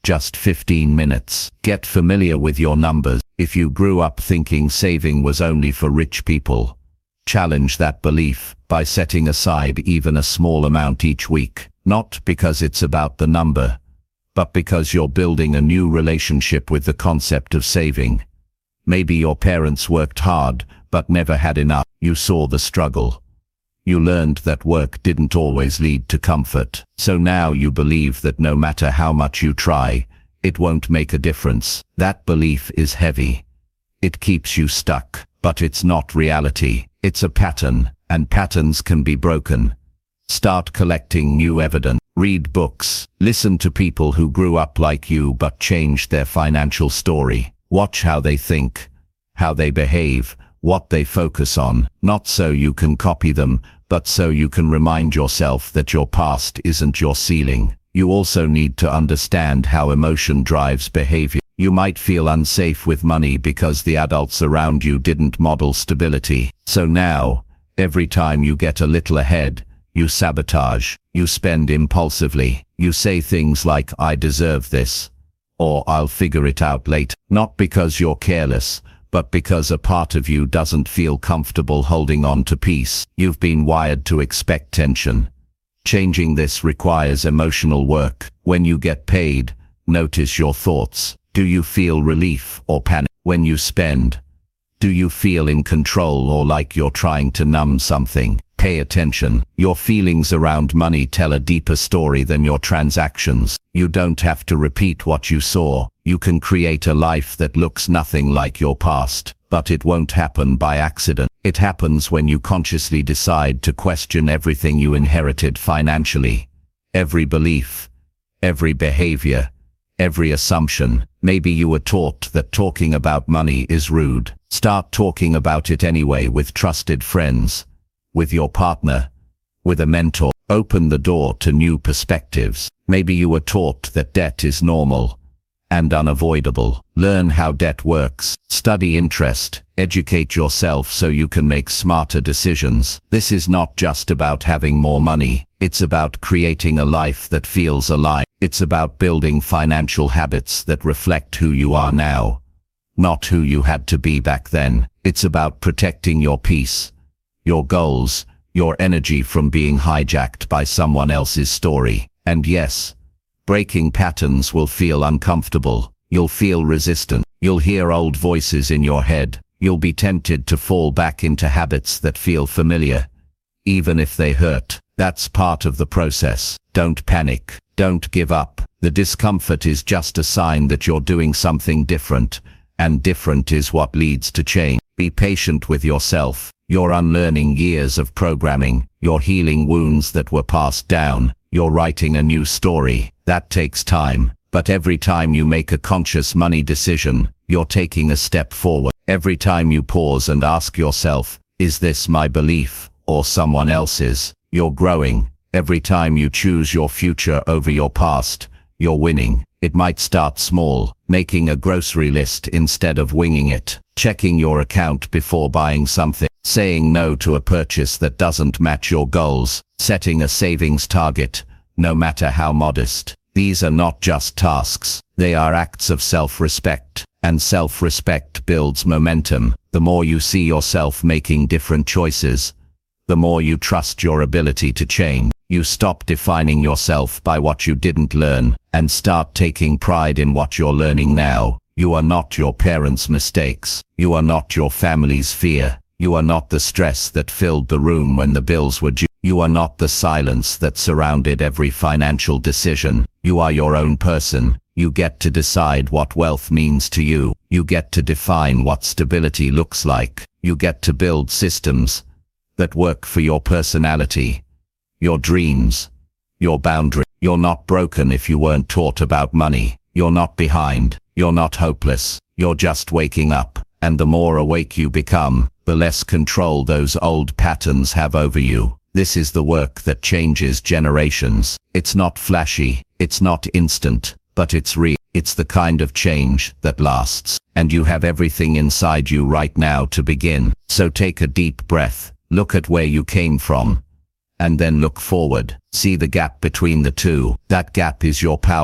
just fifteen minutes. Get familiar with your numbers. If you grew up thinking saving was only for rich people, challenge that belief by setting aside even a small amount each week. Not because it's about the number, but because you're building a new relationship with the concept of saving. Maybe your parents worked hard, but never had enough. You saw the struggle. You learned that work didn't always lead to comfort. So now you believe that no matter how much you try, it won't make a difference. That belief is heavy. It keeps you stuck, but it's not reality. It's a pattern, and patterns can be broken. Start collecting new evidence. Read books. Listen to people who grew up like you but changed their financial story. Watch how they think, how they behave, what they focus on. Not so you can copy them, but so you can remind yourself that your past isn't your ceiling. You also need to understand how emotion drives behavior. You might feel unsafe with money because the adults around you didn't model stability. So now, every time you get a little ahead, you sabotage, you spend impulsively, you say things like, "I deserve this," or "I'll figure it out later." Not because you're careless, but because a part of you doesn't feel comfortable holding on to peace. You've been wired to expect tension. Changing this requires emotional work. When you get paid, notice your thoughts. Do you feel relief or panic? When you spend, do you feel in control or like you're trying to numb something? Pay attention. Your feelings around money tell a deeper story than your transactions. You don't have to repeat what you saw. You can create a life that looks nothing like your past, but it won't happen by accident. It happens when you consciously decide to question everything you inherited financially. Every belief, every behavior, every assumption. Maybe you were taught that talking about money is rude. Start talking about it anyway with trusted friends, with your partner, with a mentor. Open the door to new perspectives. Maybe you were taught that debt is normal and unavoidable. Learn how debt works. Study interest. Educate yourself so you can make smarter decisions. This is not just about having more money. It's about creating a life that feels alive. It's about building financial habits that reflect who you are now, not who you had to be back then. It's about protecting your peace, your goals, your energy from being hijacked by someone else's story. And yes, breaking patterns will feel uncomfortable. You'll feel resistant. You'll hear old voices in your head. You'll be tempted to fall back into habits that feel familiar, even if they hurt. That's part of the process. Don't panic. Don't give up. The discomfort is just a sign that you're doing something different, and different is what leads to change. Be patient with yourself. You're unlearning years of programming. You're healing wounds that were passed down. You're writing a new story. That takes time. But every time you make a conscious money decision, you're taking a step forward. Every time you pause and ask yourself, is this my belief or someone else's? You're growing. Every time you choose your future over your past, you're winning. It might start small, making a grocery list instead of winging it, checking your account before buying something, saying no to a purchase that doesn't match your goals, setting a savings target, no matter how modest. These are not just tasks, they are acts of self-respect, and self-respect builds momentum. The more you see yourself making different choices, the more you trust your ability to change. You stop defining yourself by what you didn't learn, and start taking pride in what you're learning now. You are not your parents' mistakes. You are not your family's fear. You are not the stress that filled the room when the bills were due. You are not the silence that surrounded every financial decision. You are your own person. You get to decide what wealth means to you. You get to define what stability looks like. You get to build systems that work for your personality, your dreams, your boundary. You're not broken if you weren't taught about money. You're not behind. You're not hopeless. You're just waking up. And the more awake you become, the less control those old patterns have over you. This is the work that changes generations. It's not flashy. It's not instant, but it's real. It's the kind of change that lasts. And you have everything inside you right now to begin. So take a deep breath. Look at where you came from, and then look forward. See the gap between the two. That gap is your power.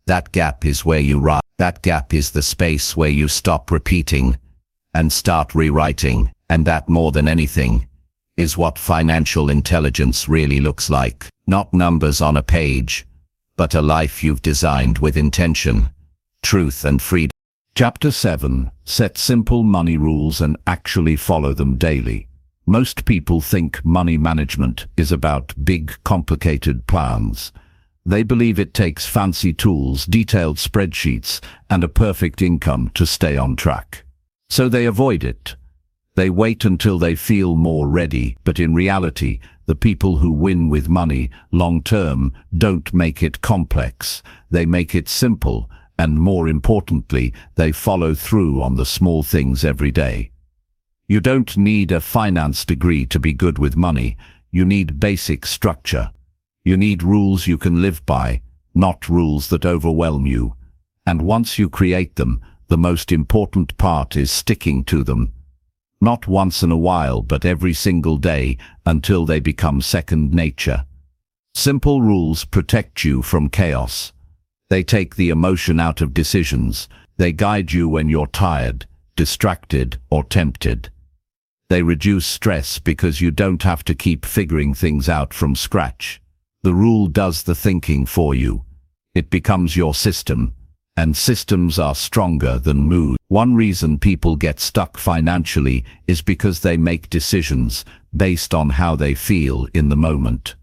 That gap is where you rise. That gap is the space where you stop repeating and start rewriting. And that, more than anything, is what financial intelligence really looks like. Not numbers on a page, but a life you've designed with intention, truth and freedom. Chapter seven. Set simple money rules and actually follow them daily. Most people think money management is about big, complicated plans. They believe it takes fancy tools, detailed spreadsheets, and a perfect income to stay on track. So they avoid it. They wait until they feel more ready, but in reality, the people who win with money long-term don't make it complex. They make it simple, and more importantly, they follow through on the small things every day. You don't need a finance degree to be good with money. You need basic structure. You need rules you can live by, not rules that overwhelm you. And once you create them, the most important part is sticking to them. Not once in a while, but every single day until they become second nature. Simple rules protect you from chaos. They take the emotion out of decisions. They guide you when you're tired, distracted, or tempted. They reduce stress because you don't have to keep figuring things out from scratch. The rule does the thinking for you. It becomes your system, and systems are stronger than mood. One reason people get stuck financially is because they make decisions based on how they feel in the moment.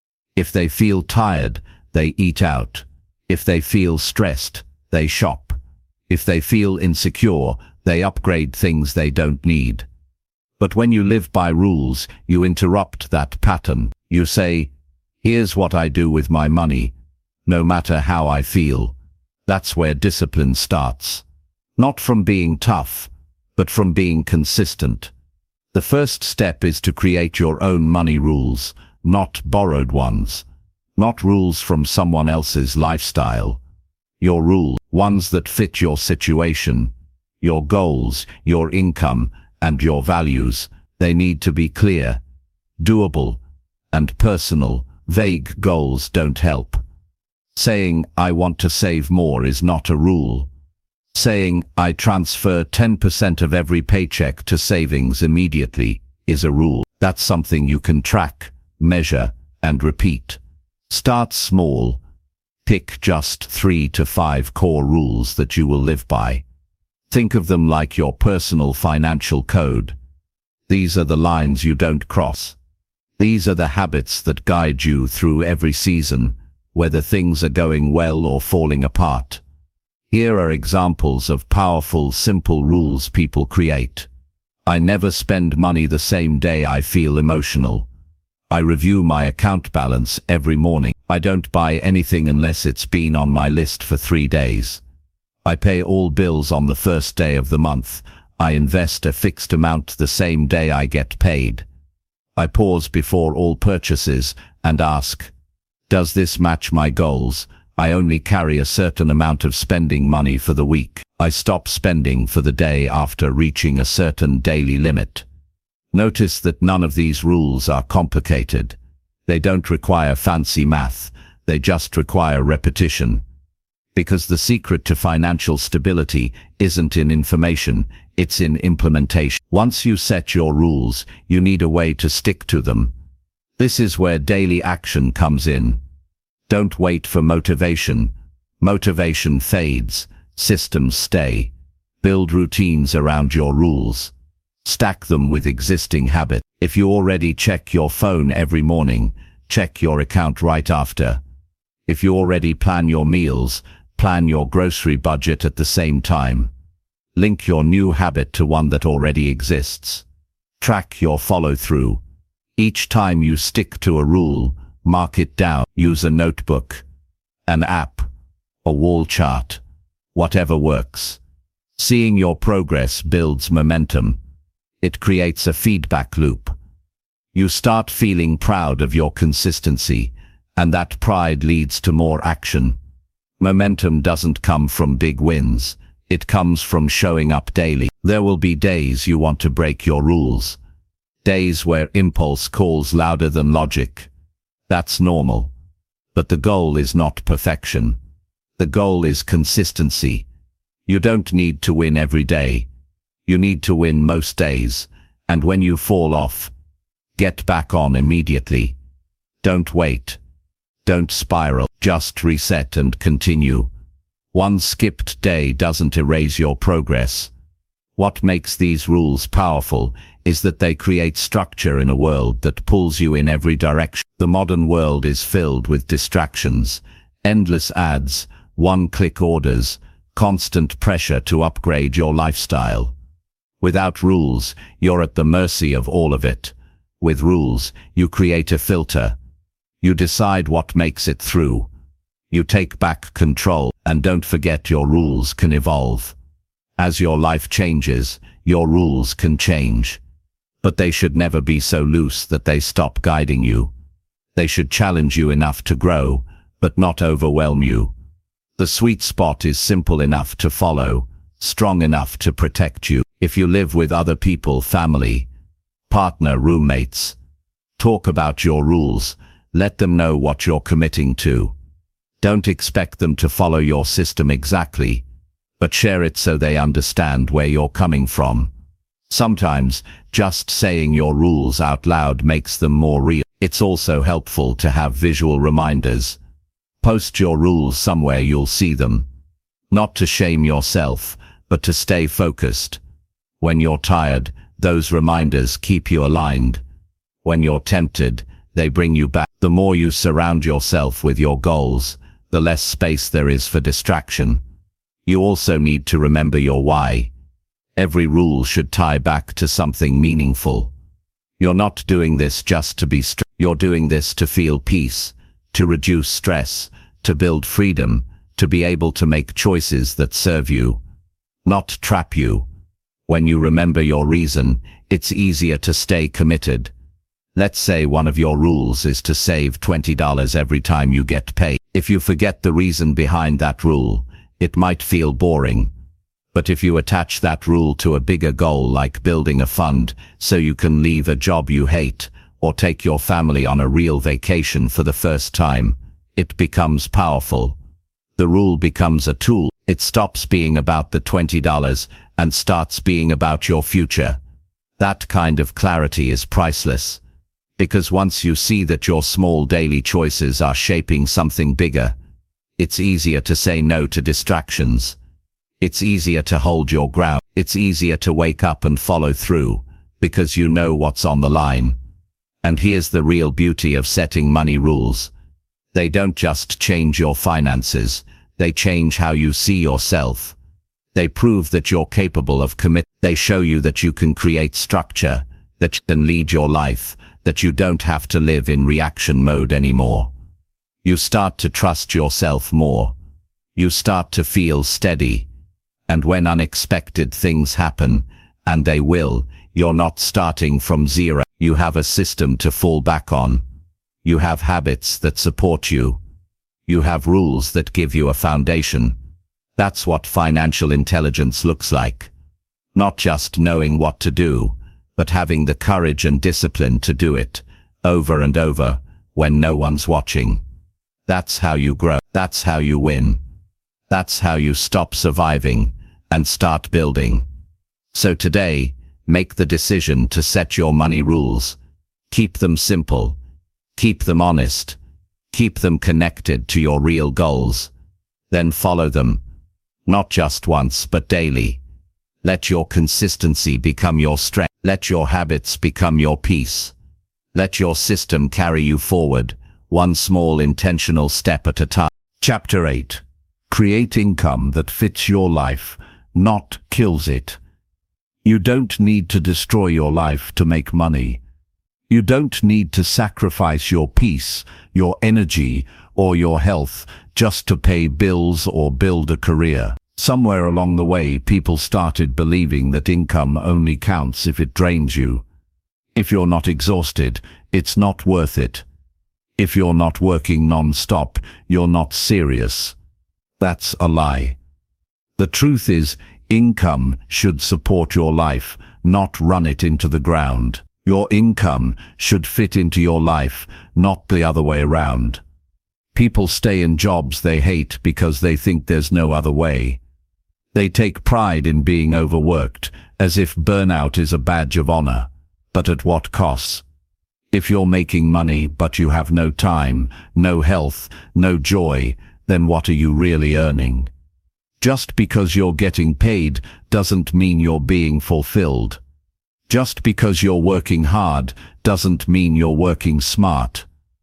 If they feel tired, they eat out. If they feel stressed, they shop. If they feel insecure, they upgrade things they don't need. But when you live by rules, you interrupt that pattern. You say, "Here's what I do with my money, no matter how I feel." That's where discipline starts. Not from being tough, but from being consistent. The first step is to create your own money rules, not borrowed ones. Not rules from someone else's lifestyle. Your rules, ones that fit your situation, your goals, your income, and your values. They need to be clear, doable, and personal. Vague goals don't help. Saying, "I want to save more" is not a rule. Saying, "I transfer ten percent of every paycheck to savings immediately" is a rule. That's something you can track, measure, and repeat. Start small. Pick just three to five core rules that you will live by. Think of them like your personal financial code. These are the lines you don't cross. These are the habits that guide you through every season, whether things are going well or falling apart. Here are examples of powerful, simple rules people create. I never spend money the same day I feel emotional. I review my account balance every morning. I don't buy anything unless it's been on my list for three days. I pay all bills on the first day of the month. I invest a fixed amount the same day I get paid. I pause before all purchases and ask, does this match my goals? I only carry a certain amount of spending money for the week. I stop spending for the day after reaching a certain daily limit. Notice that none of these rules are complicated. They don't require fancy math. They just require repetition. Because the secret to financial stability isn't in information, it's in implementation. Once you set your rules, you need a way to stick to them. This is where daily action comes in. Don't wait for motivation. Motivation fades. Systems stay. Build routines around your rules. Stack them with existing habits. If you already check your phone every morning, check your account right after. If you already plan your meals, plan your grocery budget at the same time. Link your new habit to one that already exists. Track your follow-through. Each time you stick to a rule, mark it down. Use a notebook, an app, a wall chart, whatever works. Seeing your progress builds momentum. It creates a feedback loop. You start feeling proud of your consistency, and that pride leads to more action. Momentum doesn't come from big wins. It comes from showing up daily. There will be days you want to break your rules. Days where impulse calls louder than logic. That's normal. But the goal is not perfection. The goal is consistency. You don't need to win every day. You need to win most days, and when you fall off, get back on immediately. Don't wait. Don't spiral. Just reset and continue. One skipped day doesn't erase your progress. What makes these rules powerful is that they create structure in a world that pulls you in every direction. The modern world is filled with distractions, endless ads, one-click orders, constant pressure to upgrade your lifestyle. Without rules, you're at the mercy of all of it. With rules, you create a filter. You decide what makes it through. You take back control, and don't forget your rules can evolve. As your life changes, your rules can change. But they should never be so loose that they stop guiding you. They should challenge you enough to grow, but not overwhelm you. The sweet spot is simple enough to follow, strong enough to protect you. If you live with other people, family, partner, roommates, talk about your rules. Let them know what you're committing to. Don't expect them to follow your system exactly, but share it so they understand where you're coming from. Sometimes, just saying your rules out loud makes them more real. It's also helpful to have visual reminders. Post your rules somewhere you'll see them. Not to shame yourself, but to stay focused. When you're tired, those reminders keep you aligned. When you're tempted, they bring you back. The more you surround yourself with your goals, the less space there is for distraction. You also need to remember your why. Every rule should tie back to something meaningful. You're not doing this just to be stressed. You're doing this to feel peace, to reduce stress, to build freedom, to be able to make choices that serve you, not trap you. When you remember your reason, it's easier to stay committed. Let's say one of your rules is to save twenty dollars every time you get paid. If you forget the reason behind that rule, it might feel boring. But if you attach that rule to a bigger goal like building a fund so you can leave a job you hate, or take your family on a real vacation for the first time, it becomes powerful. The rule becomes a tool. It stops being about the twenty dollars and starts being about your future. That kind of clarity is priceless. Because once you see that your small daily choices are shaping something bigger, it's easier to say no to distractions. It's easier to hold your ground. It's easier to wake up and follow through, because you know what's on the line. And here's the real beauty of setting money rules. They don't just change your finances, they change how you see yourself. They prove that you're capable of commit. They show you that you can create structure, that you can lead your life, that you don't have to live in reaction mode anymore. You start to trust yourself more. You start to feel steady. And when unexpected things happen, and they will, you're not starting from zero. You have a system to fall back on. You have habits that support you. You have rules that give you a foundation. That's what financial intelligence looks like. Not just knowing what to do, but having the courage and discipline to do it, over and over, when no one's watching. That's how you grow. That's how you win. That's how you stop surviving and start building. So today, make the decision to set your money rules. Keep them simple. Keep them honest. Keep them connected to your real goals. Then follow them. Not just once, but daily. Let your consistency become your strength. Let your habits become your peace. Let your system carry you forward, one small intentional step at a time. Chapter eight. Create income that fits your life, not kills it. You don't need to destroy your life to make money. You don't need to sacrifice your peace, your energy, or your health just to pay bills or build a career. Somewhere along the way, people started believing that income only counts if it drains you. If you're not exhausted, it's not worth it. If you're not working non-stop, you're not serious. That's a lie. The truth is, income should support your life, not run it into the ground. Your income should fit into your life, not the other way around. People stay in jobs they hate because they think there's no other way. They take pride in being overworked, as if burnout is a badge of honor. But at what cost? If you're making money but you have no time, no health, no joy, then what are you really earning? Just because you're getting paid doesn't mean you're being fulfilled. Just because you're working hard doesn't mean you're working smart.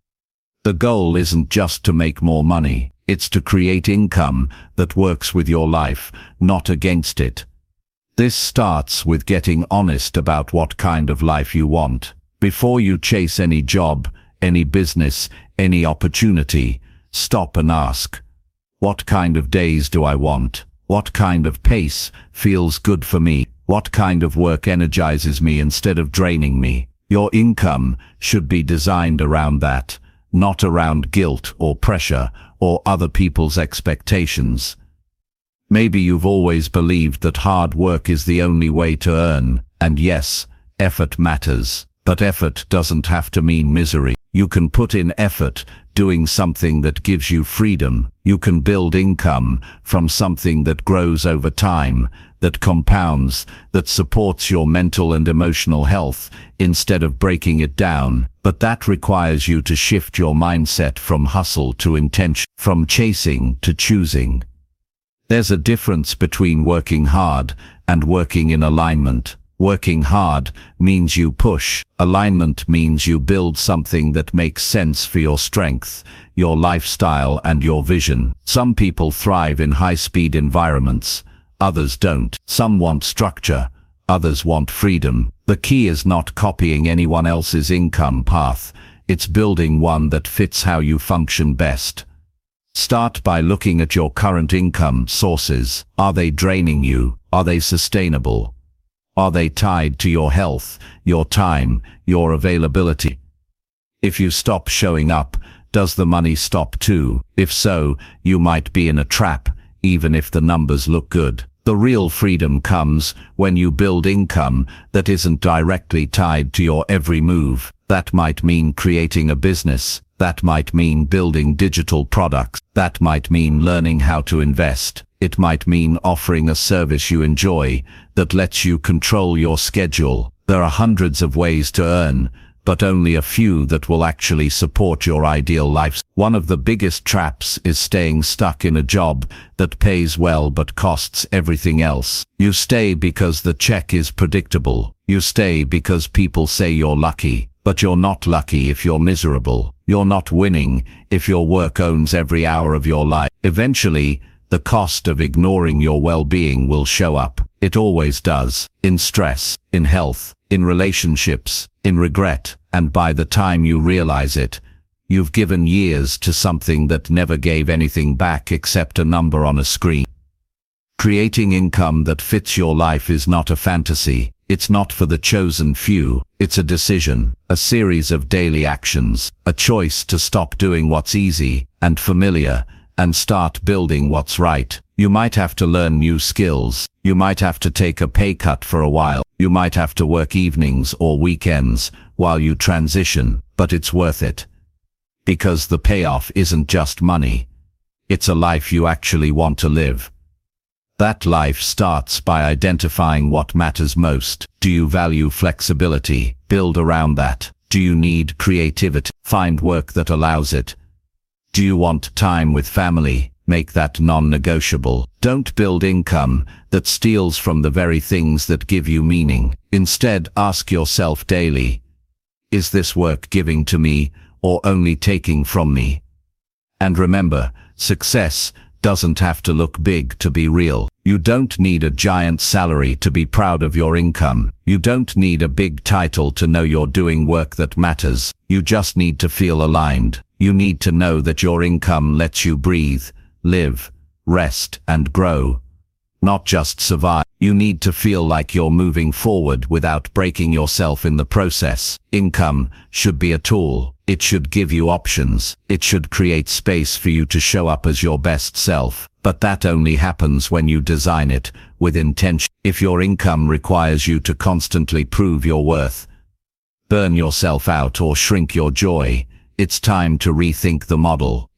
The goal isn't just to make more money, it's to create income that works with your life, not against it. This starts with getting honest about what kind of life you want. Before you chase any job, any business, any opportunity, stop and ask, what kind of days do I want? What kind of pace feels good for me? What kind of work energizes me instead of draining me? Your income should be designed around that, not around guilt or pressure or other people's expectations. Maybe you've always believed that hard work is the only way to earn, and yes, effort matters, but effort doesn't have to mean misery. You can put in effort doing something that gives you freedom. You can build income from something that grows over time, that compounds, that supports your mental and emotional health instead of breaking it down. But that requires you to shift your mindset from hustle to intention, from chasing to choosing. There's a difference between working hard and working in alignment. Working hard means you push. Alignment means you build something that makes sense for your strength, your lifestyle, and your vision. Some people thrive in high-speed environments. Others don't. Some want structure. Others want freedom. The key is not copying anyone else's income path. It's building one that fits how you function best. Start by looking at your current income sources. Are they draining you? Are they sustainable? Are they tied to your health, your time, your availability? If you stop showing up, does the money stop too? If so, you might be in a trap, even if the numbers look good. The real freedom comes when you build income that isn't directly tied to your every move. That might mean creating a business. That might mean building digital products. That might mean learning how to invest. It might mean offering a service you enjoy that lets you control your schedule. There are hundreds of ways to earn, but only a few that will actually support your ideal life. One of the biggest traps is staying stuck in a job that pays well but costs everything else. You stay because the check is predictable. You stay because people say you're lucky. But you're not lucky if you're miserable. You're not winning if your work owns every hour of your life. Eventually, the cost of ignoring your well-being will show up. It always does. In stress, in health, in relationships, in regret. And by the time you realize it, you've given years to something that never gave anything back except a number on a screen. Creating income that fits your life is not a fantasy. It's not for the chosen few. It's a decision, a series of daily actions, a choice to stop doing what's easy and familiar and start building what's right. You might have to learn new skills. You might have to take a pay cut for a while. You might have to work evenings or weekends while you transition, but it's worth it. Because the payoff isn't just money. It's a life you actually want to live. That life starts by identifying what matters most. Do you value flexibility? Build around that. Do you need creativity? Find work that allows it. Do you want time with family? Make that non-negotiable. Don't build income that steals from the very things that give you meaning. Instead, ask yourself daily, is this work giving to me or only taking from me? And remember, success doesn't have to look big to be real. You don't need a giant salary to be proud of your income. You don't need a big title to know you're doing work that matters. You just need to feel aligned. You need to know that your income lets you breathe, live, rest, and grow. Not just survive. You need to feel like you're moving forward without breaking yourself in the process. Income should be a tool. It should give you options. It should create space for you to show up as your best self. But that only happens when you design it with intention. If your income requires you to constantly prove your worth, burn yourself out, or shrink your joy, it's time to rethink the model.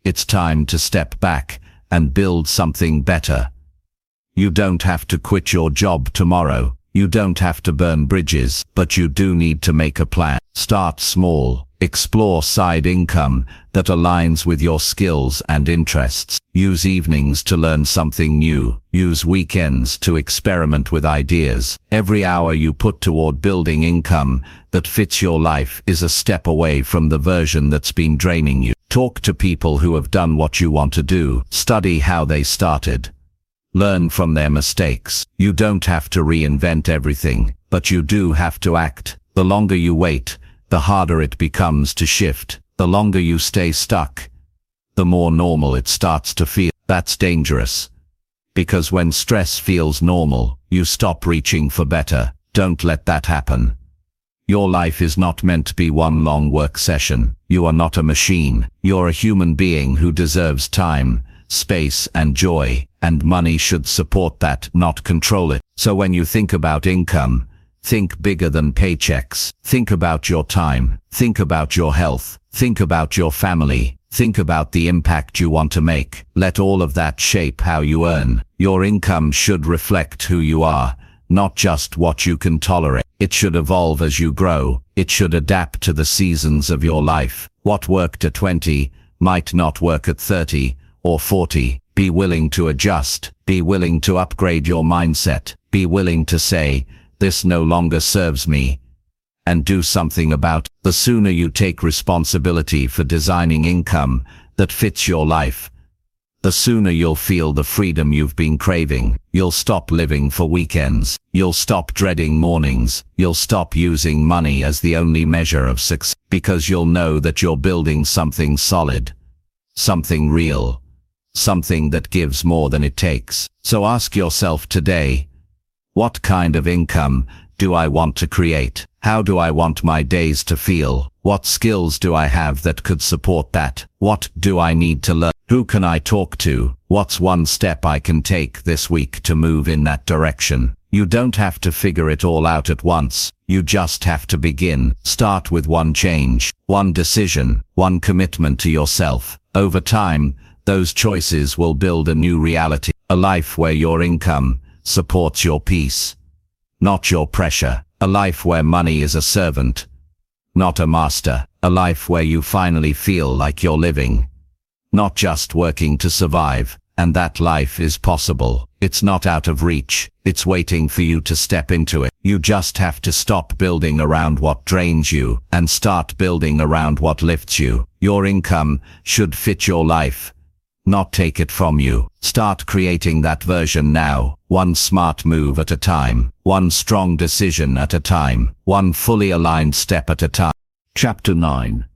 It's time to step back and build something better. You don't have to quit your job tomorrow. You don't have to burn bridges, but you do need to make a plan. Start small. Explore side income that aligns with your skills and interests. Use evenings to learn something new. Use weekends to experiment with ideas. Every hour you put toward building income that fits your life is a step away from the version that's been draining you. Talk to people who have done what you want to do. Study how they started. Learn from their mistakes. You don't have to reinvent everything, but you do have to act. The longer you wait, the harder it becomes to shift. The longer you stay stuck, the more normal it starts to feel. That's dangerous. Because when stress feels normal, you stop reaching for better. Don't let that happen. Your life is not meant to be one long work session. You are not a machine. You're a human being who deserves time, space, and joy, and money should support that, not control it. So when you think about income, think bigger than paychecks. Think about your time. Think about your health. Think about your family. Think about the impact you want to make. Let all of that shape how you earn. Your income should reflect who you are, not just what you can tolerate. It should evolve as you grow. It should adapt to the seasons of your life. What worked at twenty might not work at thirty or forty. Be willing to adjust. Be willing to upgrade your mindset. Be willing to say, this no longer serves me, and do something about it. The sooner you take responsibility for designing income that fits your life, the sooner you'll feel the freedom you've been craving. You'll stop living for weekends. You'll stop dreading mornings. You'll stop using money as the only measure of success, because you'll know that you're building something solid, something real, something that gives more than it takes. So ask yourself today, what kind of income do I want to create? How do I want my days to feel? What skills do I have that could support that? What do I need to learn? Who can I talk to? What's one step I can take this week to move in that direction? You don't have to figure it all out at once. You just have to begin. Start with one change, one decision, one commitment to yourself. Over time, those choices will build a new reality, a life where your income supports your peace, not your pressure. A life where money is a servant, not a master. A life where you finally feel like you're living, not just working to survive. And that life is possible. It's not out of reach. It's waiting for you to step into it. You just have to stop building around what drains you and start building around what lifts you. Your income should fit your life, not take it from you. Start creating that version now, one smart move at a time, one strong decision at a time, one fully aligned step at a time. Chapter nine.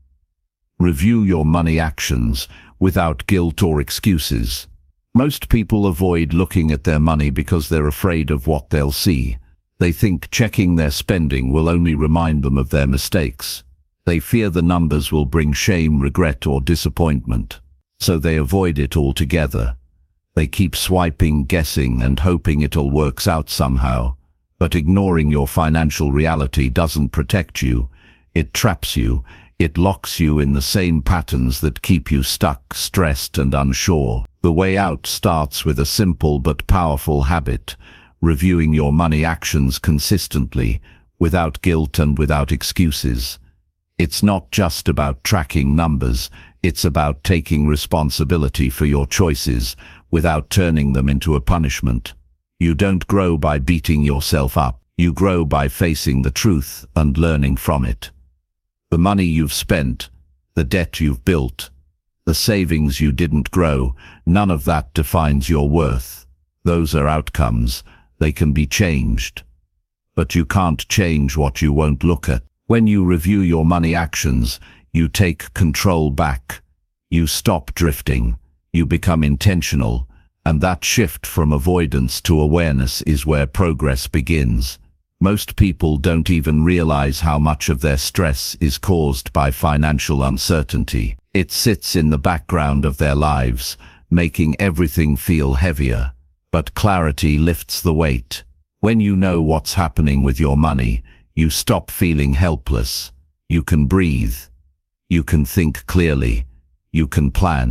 Review your money actions without guilt or excuses. Most people avoid looking at their money because they're afraid of what they'll see. They think checking their spending will only remind them of their mistakes. They fear the numbers will bring shame, regret, or disappointment. So they avoid it altogether. They keep swiping, guessing, and hoping it all works out somehow. But ignoring your financial reality doesn't protect you. It traps you. It locks you in the same patterns that keep you stuck, stressed, and unsure. The way out starts with a simple but powerful habit: reviewing your money actions consistently, without guilt and without excuses. It's not just about tracking numbers. It's about taking responsibility for your choices without turning them into a punishment. You don't grow by beating yourself up. You grow by facing the truth and learning from it. The money you've spent, the debt you've built, the savings you didn't grow, none of that defines your worth. Those are outcomes. They can be changed. But you can't change what you won't look at. When you review your money actions, you take control back. You stop drifting. You become intentional. And that shift from avoidance to awareness is where progress begins. Most people don't even realize how much of their stress is caused by financial uncertainty. It sits in the background of their lives, making everything feel heavier. But clarity lifts the weight. When you know what's happening with your money, you stop feeling helpless. You can breathe. You can think clearly. You can plan.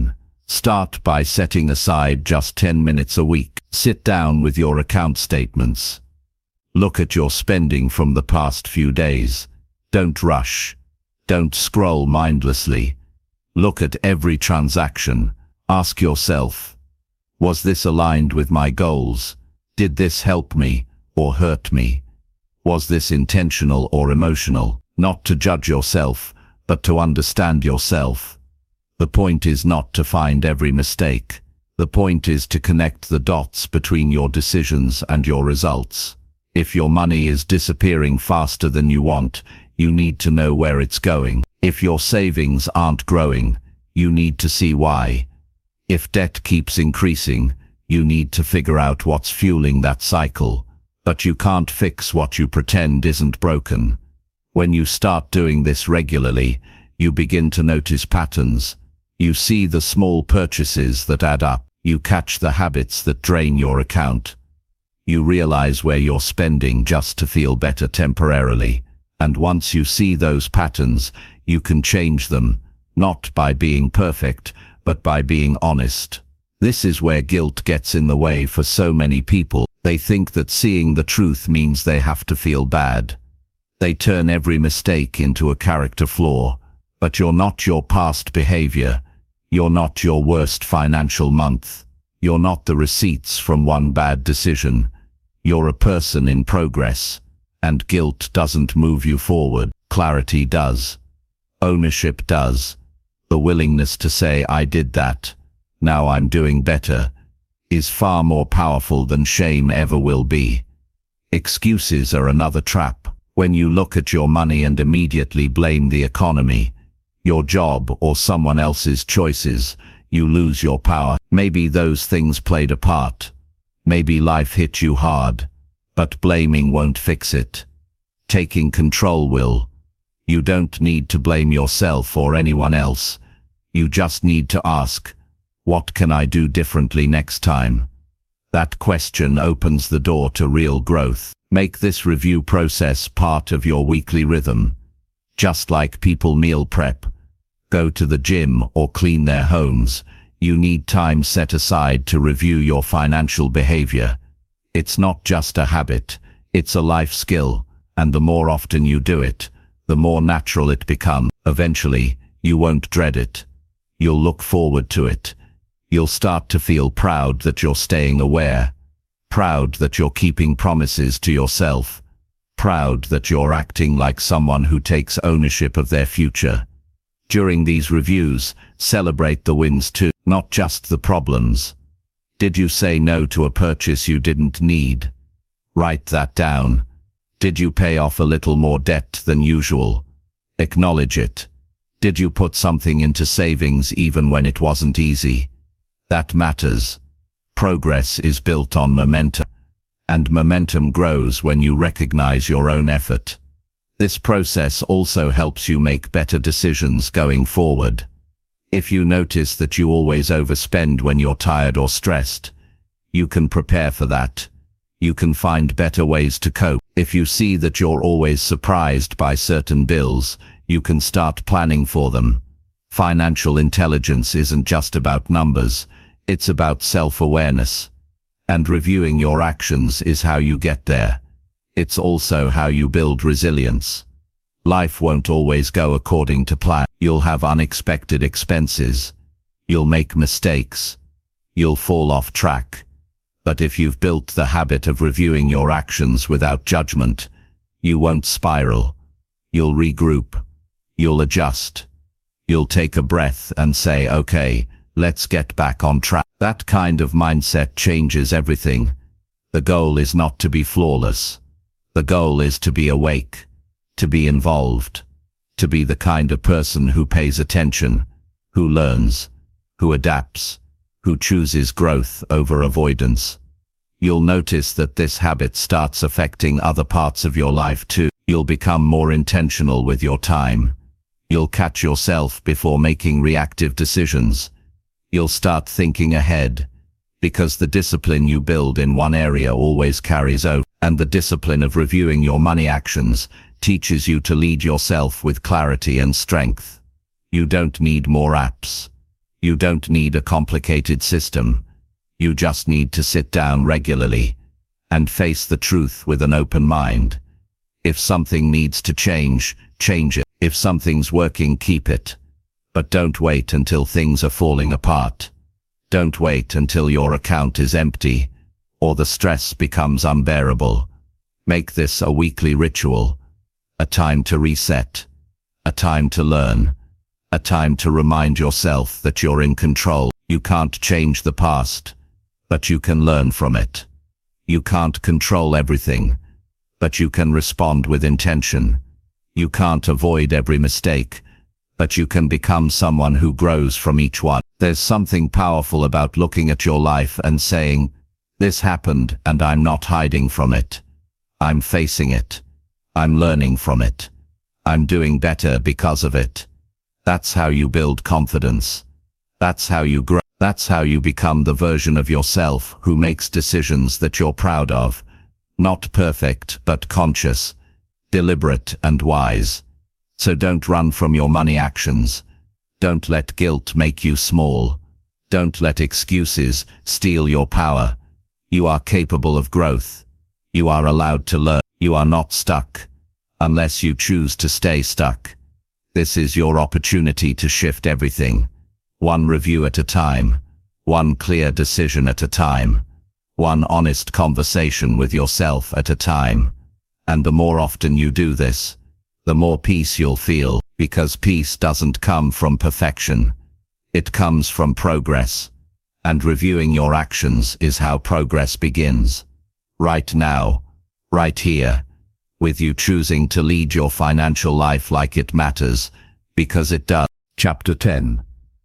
Start by setting aside just ten minutes a week. Sit down with your account statements. Look at your spending from the past few days. Don't rush. Don't scroll mindlessly. Look at every transaction. Ask yourself, was this aligned with my goals? Did this help me or hurt me? Was this intentional or emotional? Not to judge yourself, but to understand yourself. The point is not to find every mistake. The point is to connect the dots between your decisions and your results. If your money is disappearing faster than you want, you need to know where it's going. If your savings aren't growing, you need to see why. If debt keeps increasing, you need to figure out what's fueling that cycle. But you can't fix what you pretend isn't broken. When you start doing this regularly, you begin to notice patterns. You see the small purchases that add up. You catch the habits that drain your account. You realize where you're spending just to feel better temporarily. And once you see those patterns, you can change them, not by being perfect, but by being honest. This is where guilt gets in the way for so many people. They think that seeing the truth means they have to feel bad. They turn every mistake into a character flaw. But you're not your past behavior. You're not your worst financial month. You're not the receipts from one bad decision. You're a person in progress. And guilt doesn't move you forward. Clarity does. Ownership does. The willingness to say, I did that, now I'm doing better, is far more powerful than shame ever will be. Excuses are another trap. When you look at your money and immediately blame the economy, your job, or someone else's choices, you lose your power. Maybe those things played a part. Maybe life hit you hard. But blaming won't fix it. Taking control will. You don't need to blame yourself or anyone else. You just need to ask, what can I do differently next time? That question opens the door to real growth. Make this review process part of your weekly rhythm. Just like people meal prep, go to the gym, or clean their homes, you need time set aside to review your financial behavior. It's not just a habit, it's a life skill, and the more often you do it, the more natural it becomes. Eventually, you won't dread it. You'll look forward to it. You'll start to feel proud that you're staying aware, proud that you're keeping promises to yourself, proud that you're acting like someone who takes ownership of their future. During these reviews, celebrate the wins too, not just the problems. Did you say no to a purchase you didn't need? Write that down. Did you pay off a little more debt than usual? Acknowledge it. Did you put something into savings even when it wasn't easy? That matters. Progress is built on momentum, and momentum grows when you recognize your own effort. This process also helps you make better decisions going forward. If you notice that you always overspend when you're tired or stressed, you can prepare for that. You can find better ways to cope. If you see that you're always surprised by certain bills, you can start planning for them. Financial intelligence isn't just about numbers, it's about self-awareness. And reviewing your actions is how you get there. It's also how you build resilience. Life won't always go according to plan. You'll have unexpected expenses. You'll make mistakes. You'll fall off track. But if you've built the habit of reviewing your actions without judgment, you won't spiral. You'll regroup. You'll adjust. You'll take a breath and say, okay, let's get back on track. That kind of mindset changes everything. The goal is not to be flawless. The goal is to be awake, to be involved, to be the kind of person who pays attention, who learns, who adapts, who chooses growth over avoidance. You'll notice that this habit starts affecting other parts of your life too. You'll become more intentional with your time. You'll catch yourself before making reactive decisions. You'll start thinking ahead, because the discipline you build in one area always carries over, and the discipline of reviewing your money actions teaches you to lead yourself with clarity and strength. You don't need more apps. You don't need a complicated system. You just need to sit down regularly and face the truth with an open mind. If something needs to change, change it. If something's working, keep it. But don't wait until things are falling apart. Don't wait until your account is empty or the stress becomes unbearable. Make this a weekly ritual, a time to reset, a time to learn, a time to remind yourself that you're in control. You can't change the past, but you can learn from it. You can't control everything, but you can respond with intention. You can't avoid every mistake, but you can become someone who grows from each one. There's something powerful about looking at your life and saying, this happened and I'm not hiding from it. I'm facing it. I'm learning from it. I'm doing better because of it. That's how you build confidence. That's how you grow. That's how you become the version of yourself who makes decisions that you're proud of. Not perfect, but conscious, deliberate and wise. So don't run from your money actions. Don't let guilt make you small. Don't let excuses steal your power. You are capable of growth. You are allowed to learn. You are not stuck, unless you choose to stay stuck. This is your opportunity to shift everything. One review at a time. One clear decision at a time. One honest conversation with yourself at a time. And the more often you do this, the more peace you'll feel, because peace doesn't come from perfection. It comes from progress. And reviewing your actions is how progress begins. Right now, right here, with you choosing to lead your financial life like it matters, because it does. Chapter ten.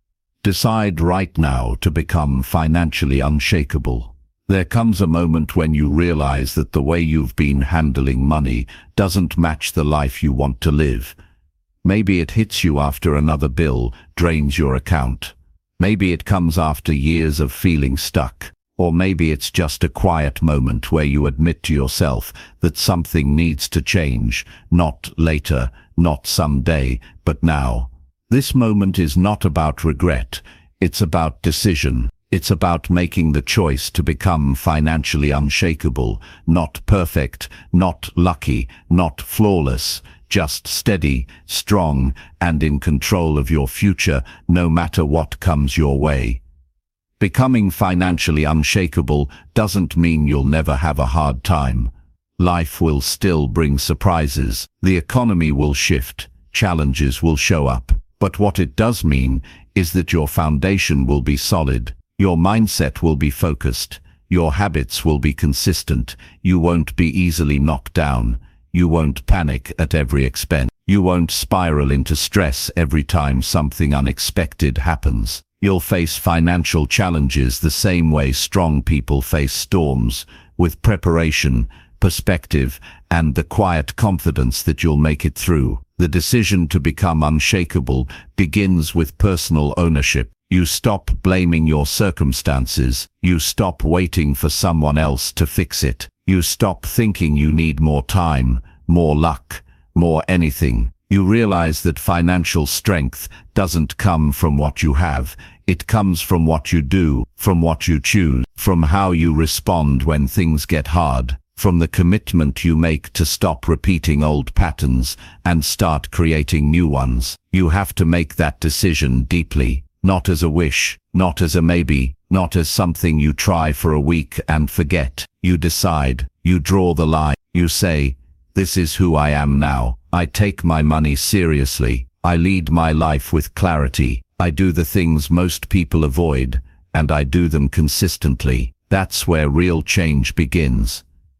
Decide right now to become financially unshakable. There comes a moment when you realize that the way you've been handling money doesn't match the life you want to live. Maybe it hits you after another bill drains your account. Maybe it comes after years of feeling stuck. Or maybe it's just a quiet moment where you admit to yourself that something needs to change, not later, not someday, but now. This moment is not about regret, it's about decision. It's about making the choice to become financially unshakable, not perfect, not lucky, not flawless, just steady, strong, and in control of your future, no matter what comes your way. Becoming financially unshakable doesn't mean you'll never have a hard time. Life will still bring surprises. The economy will shift. Challenges will show up. But what it does mean is that your foundation will be solid. Your mindset will be focused. Your habits will be consistent. You won't be easily knocked down. You won't panic at every expense. You won't spiral into stress every time something unexpected happens. You'll face financial challenges the same way strong people face storms, with preparation, perspective, and the quiet confidence that you'll make it through. The decision to become unshakable begins with personal ownership. You stop blaming your circumstances. You stop waiting for someone else to fix it. You stop thinking you need more time, more luck, more anything. You realize that financial strength doesn't come from what you have. It comes from what you do, from what you choose, from how you respond when things get hard, from the commitment you make to stop repeating old patterns and start creating new ones. You have to make that decision deeply. Not as a wish, not as a maybe, not as something you try for a week and forget. You decide, you draw the line, you say, this is who I am now. I take my money seriously. I lead my life with clarity. I do the things most people avoid, and I do them consistently. That's where real change begins.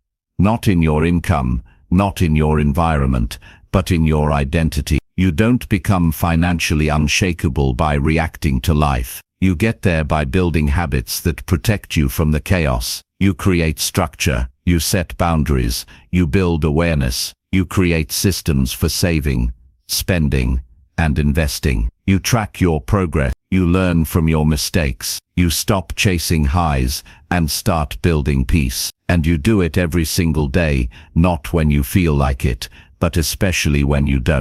Not in your income, not in your environment, but in your identity. You don't become financially unshakable by reacting to life. You get there by building habits that protect you from the chaos. You create structure, you set boundaries, you build awareness, you create systems for saving, spending, and investing. You track your progress, you learn from your mistakes, you stop chasing highs and start building peace. And you do it every single day, not when you feel like it, but especially when you don't.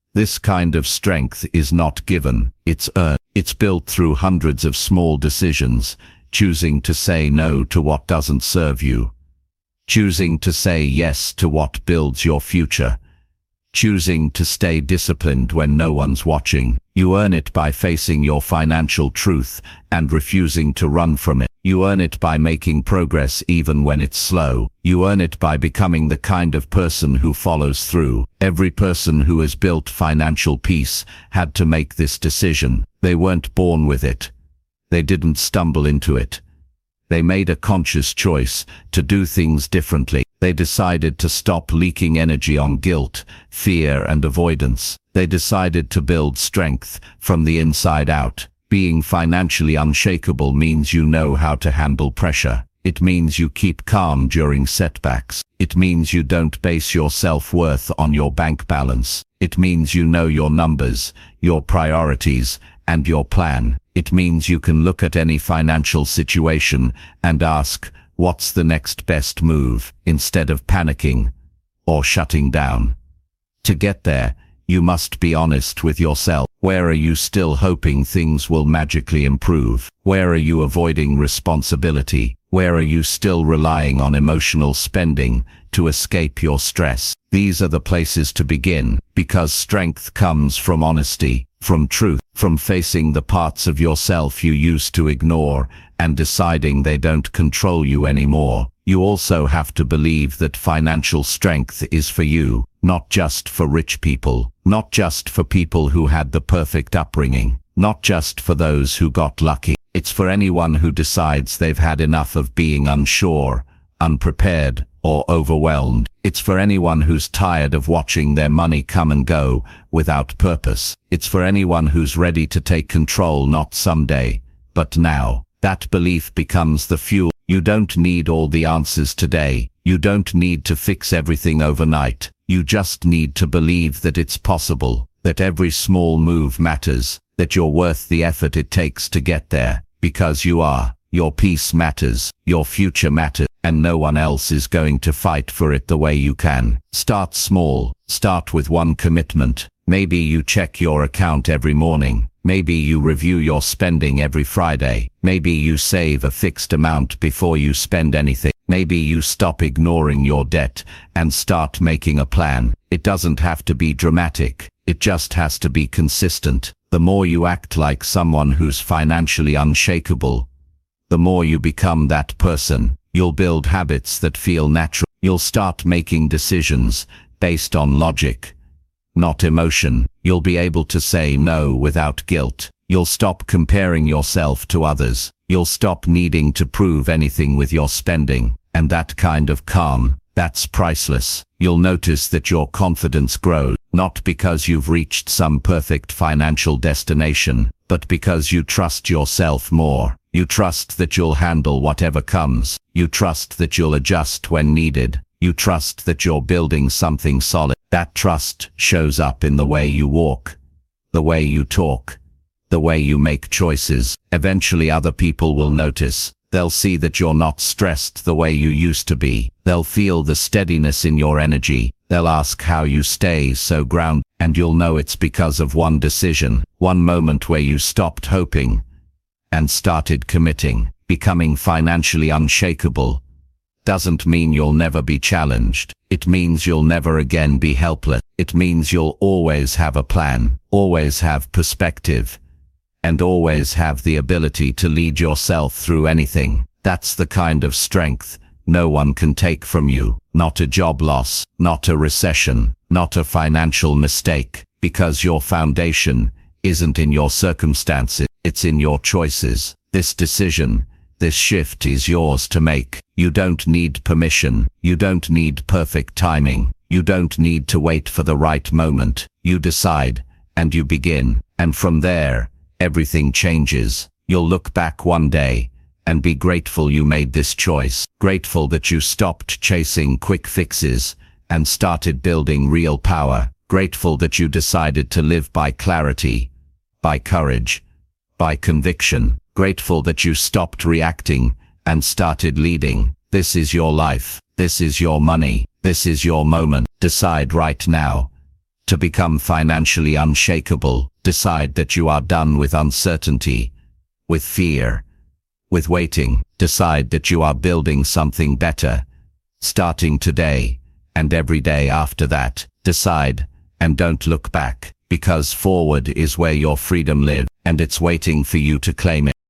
This kind of strength is not given, it's earned. It's built through hundreds of small decisions, choosing to say no to what doesn't serve you, choosing to say yes to what builds your future, choosing to stay disciplined when no one's watching. You earn it by facing your financial truth and refusing to run from it. You earn it by making progress even when it's slow. You earn it by becoming the kind of person who follows through. Every person who has built financial peace had to make this decision. They weren't born with it. They didn't stumble into it. They made a conscious choice to do things differently. They decided to stop leaking energy on guilt, fear, and avoidance. They decided to build strength from the inside out. Being financially unshakable means you know how to handle pressure. It means you keep calm during setbacks. It means you don't base your self-worth on your bank balance. It means you know your numbers, your priorities, and your plan. It means you can look at any financial situation and ask, what's the next best move, instead of panicking or shutting down. To get there, you must be honest with yourself. Where are you still hoping things will magically improve? Where are you avoiding responsibility? Where are you still relying on emotional spending to escape your stress? These are the places to begin, because strength comes from honesty, from truth, from facing the parts of yourself you used to ignore and deciding they don't control you anymore. You also have to believe that financial strength is for you, not just for rich people, not just for people who had the perfect upbringing, not just for those who got lucky. It's for anyone who decides they've had enough of being unsure, unprepared, or overwhelmed. It's for anyone who's tired of watching their money come and go without purpose. It's for anyone who's ready to take control not someday, but now. That belief becomes the fuel. You don't need all the answers today. You don't need to fix everything overnight. You just need to believe that it's possible, that every small move matters, that you're worth the effort it takes to get there, because you are. Your peace matters, your future matters, and no one else is going to fight for it the way you can. Start small. Start with one commitment. Maybe you check your account every morning. Maybe you review your spending every Friday. Maybe you save a fixed amount before you spend anything. Maybe you stop ignoring your debt and start making a plan. It doesn't have to be dramatic. It just has to be consistent. The more you act like someone who's financially unshakable, the more you become that person. You'll build habits that feel natural. You'll start making decisions based on logic, not emotion. You'll be able to say no without guilt. You'll stop comparing yourself to others. You'll stop needing to prove anything with your spending. And that kind of calm, that's priceless. You'll notice that your confidence grows, not because you've reached some perfect financial destination, but because you trust yourself more. You trust that you'll handle whatever comes. You trust that you'll adjust when needed. You trust that you're building something solid. That trust shows up in the way you walk, the way you talk, the way you make choices. Eventually other people will notice. They'll see that you're not stressed the way you used to be. They'll feel the steadiness in your energy. They'll ask how you stay so grounded, and you'll know it's because of one decision, one moment where you stopped hoping and started committing. Becoming financially unshakable doesn't mean you'll never be challenged. It means you'll never again be helpless. It means you'll always have a plan, always have perspective, and always have the ability to lead yourself through anything. That's the kind of strength no one can take from you. Not a job loss, not a recession, not a financial mistake, because your foundation isn't in your circumstances, it's in your choices. This decision, this shift is yours to make. You don't need permission. You don't need perfect timing. You don't need to wait for the right moment. You decide, and you begin. And from there, everything changes. You'll look back one day and be grateful you made this choice. Grateful that you stopped chasing quick fixes and started building real power. Grateful that you decided to live by clarity, by courage, by conviction. Grateful that you stopped reacting and started leading. This is your life. This is your money. This is your moment. Decide right now To become financially unshakable, decide that you are done with uncertainty, with fear, with waiting. Decide that you are building something better, starting today, and every day after that. Decide, and don't look back, because forward is where your freedom lives, and it's waiting for you to claim it.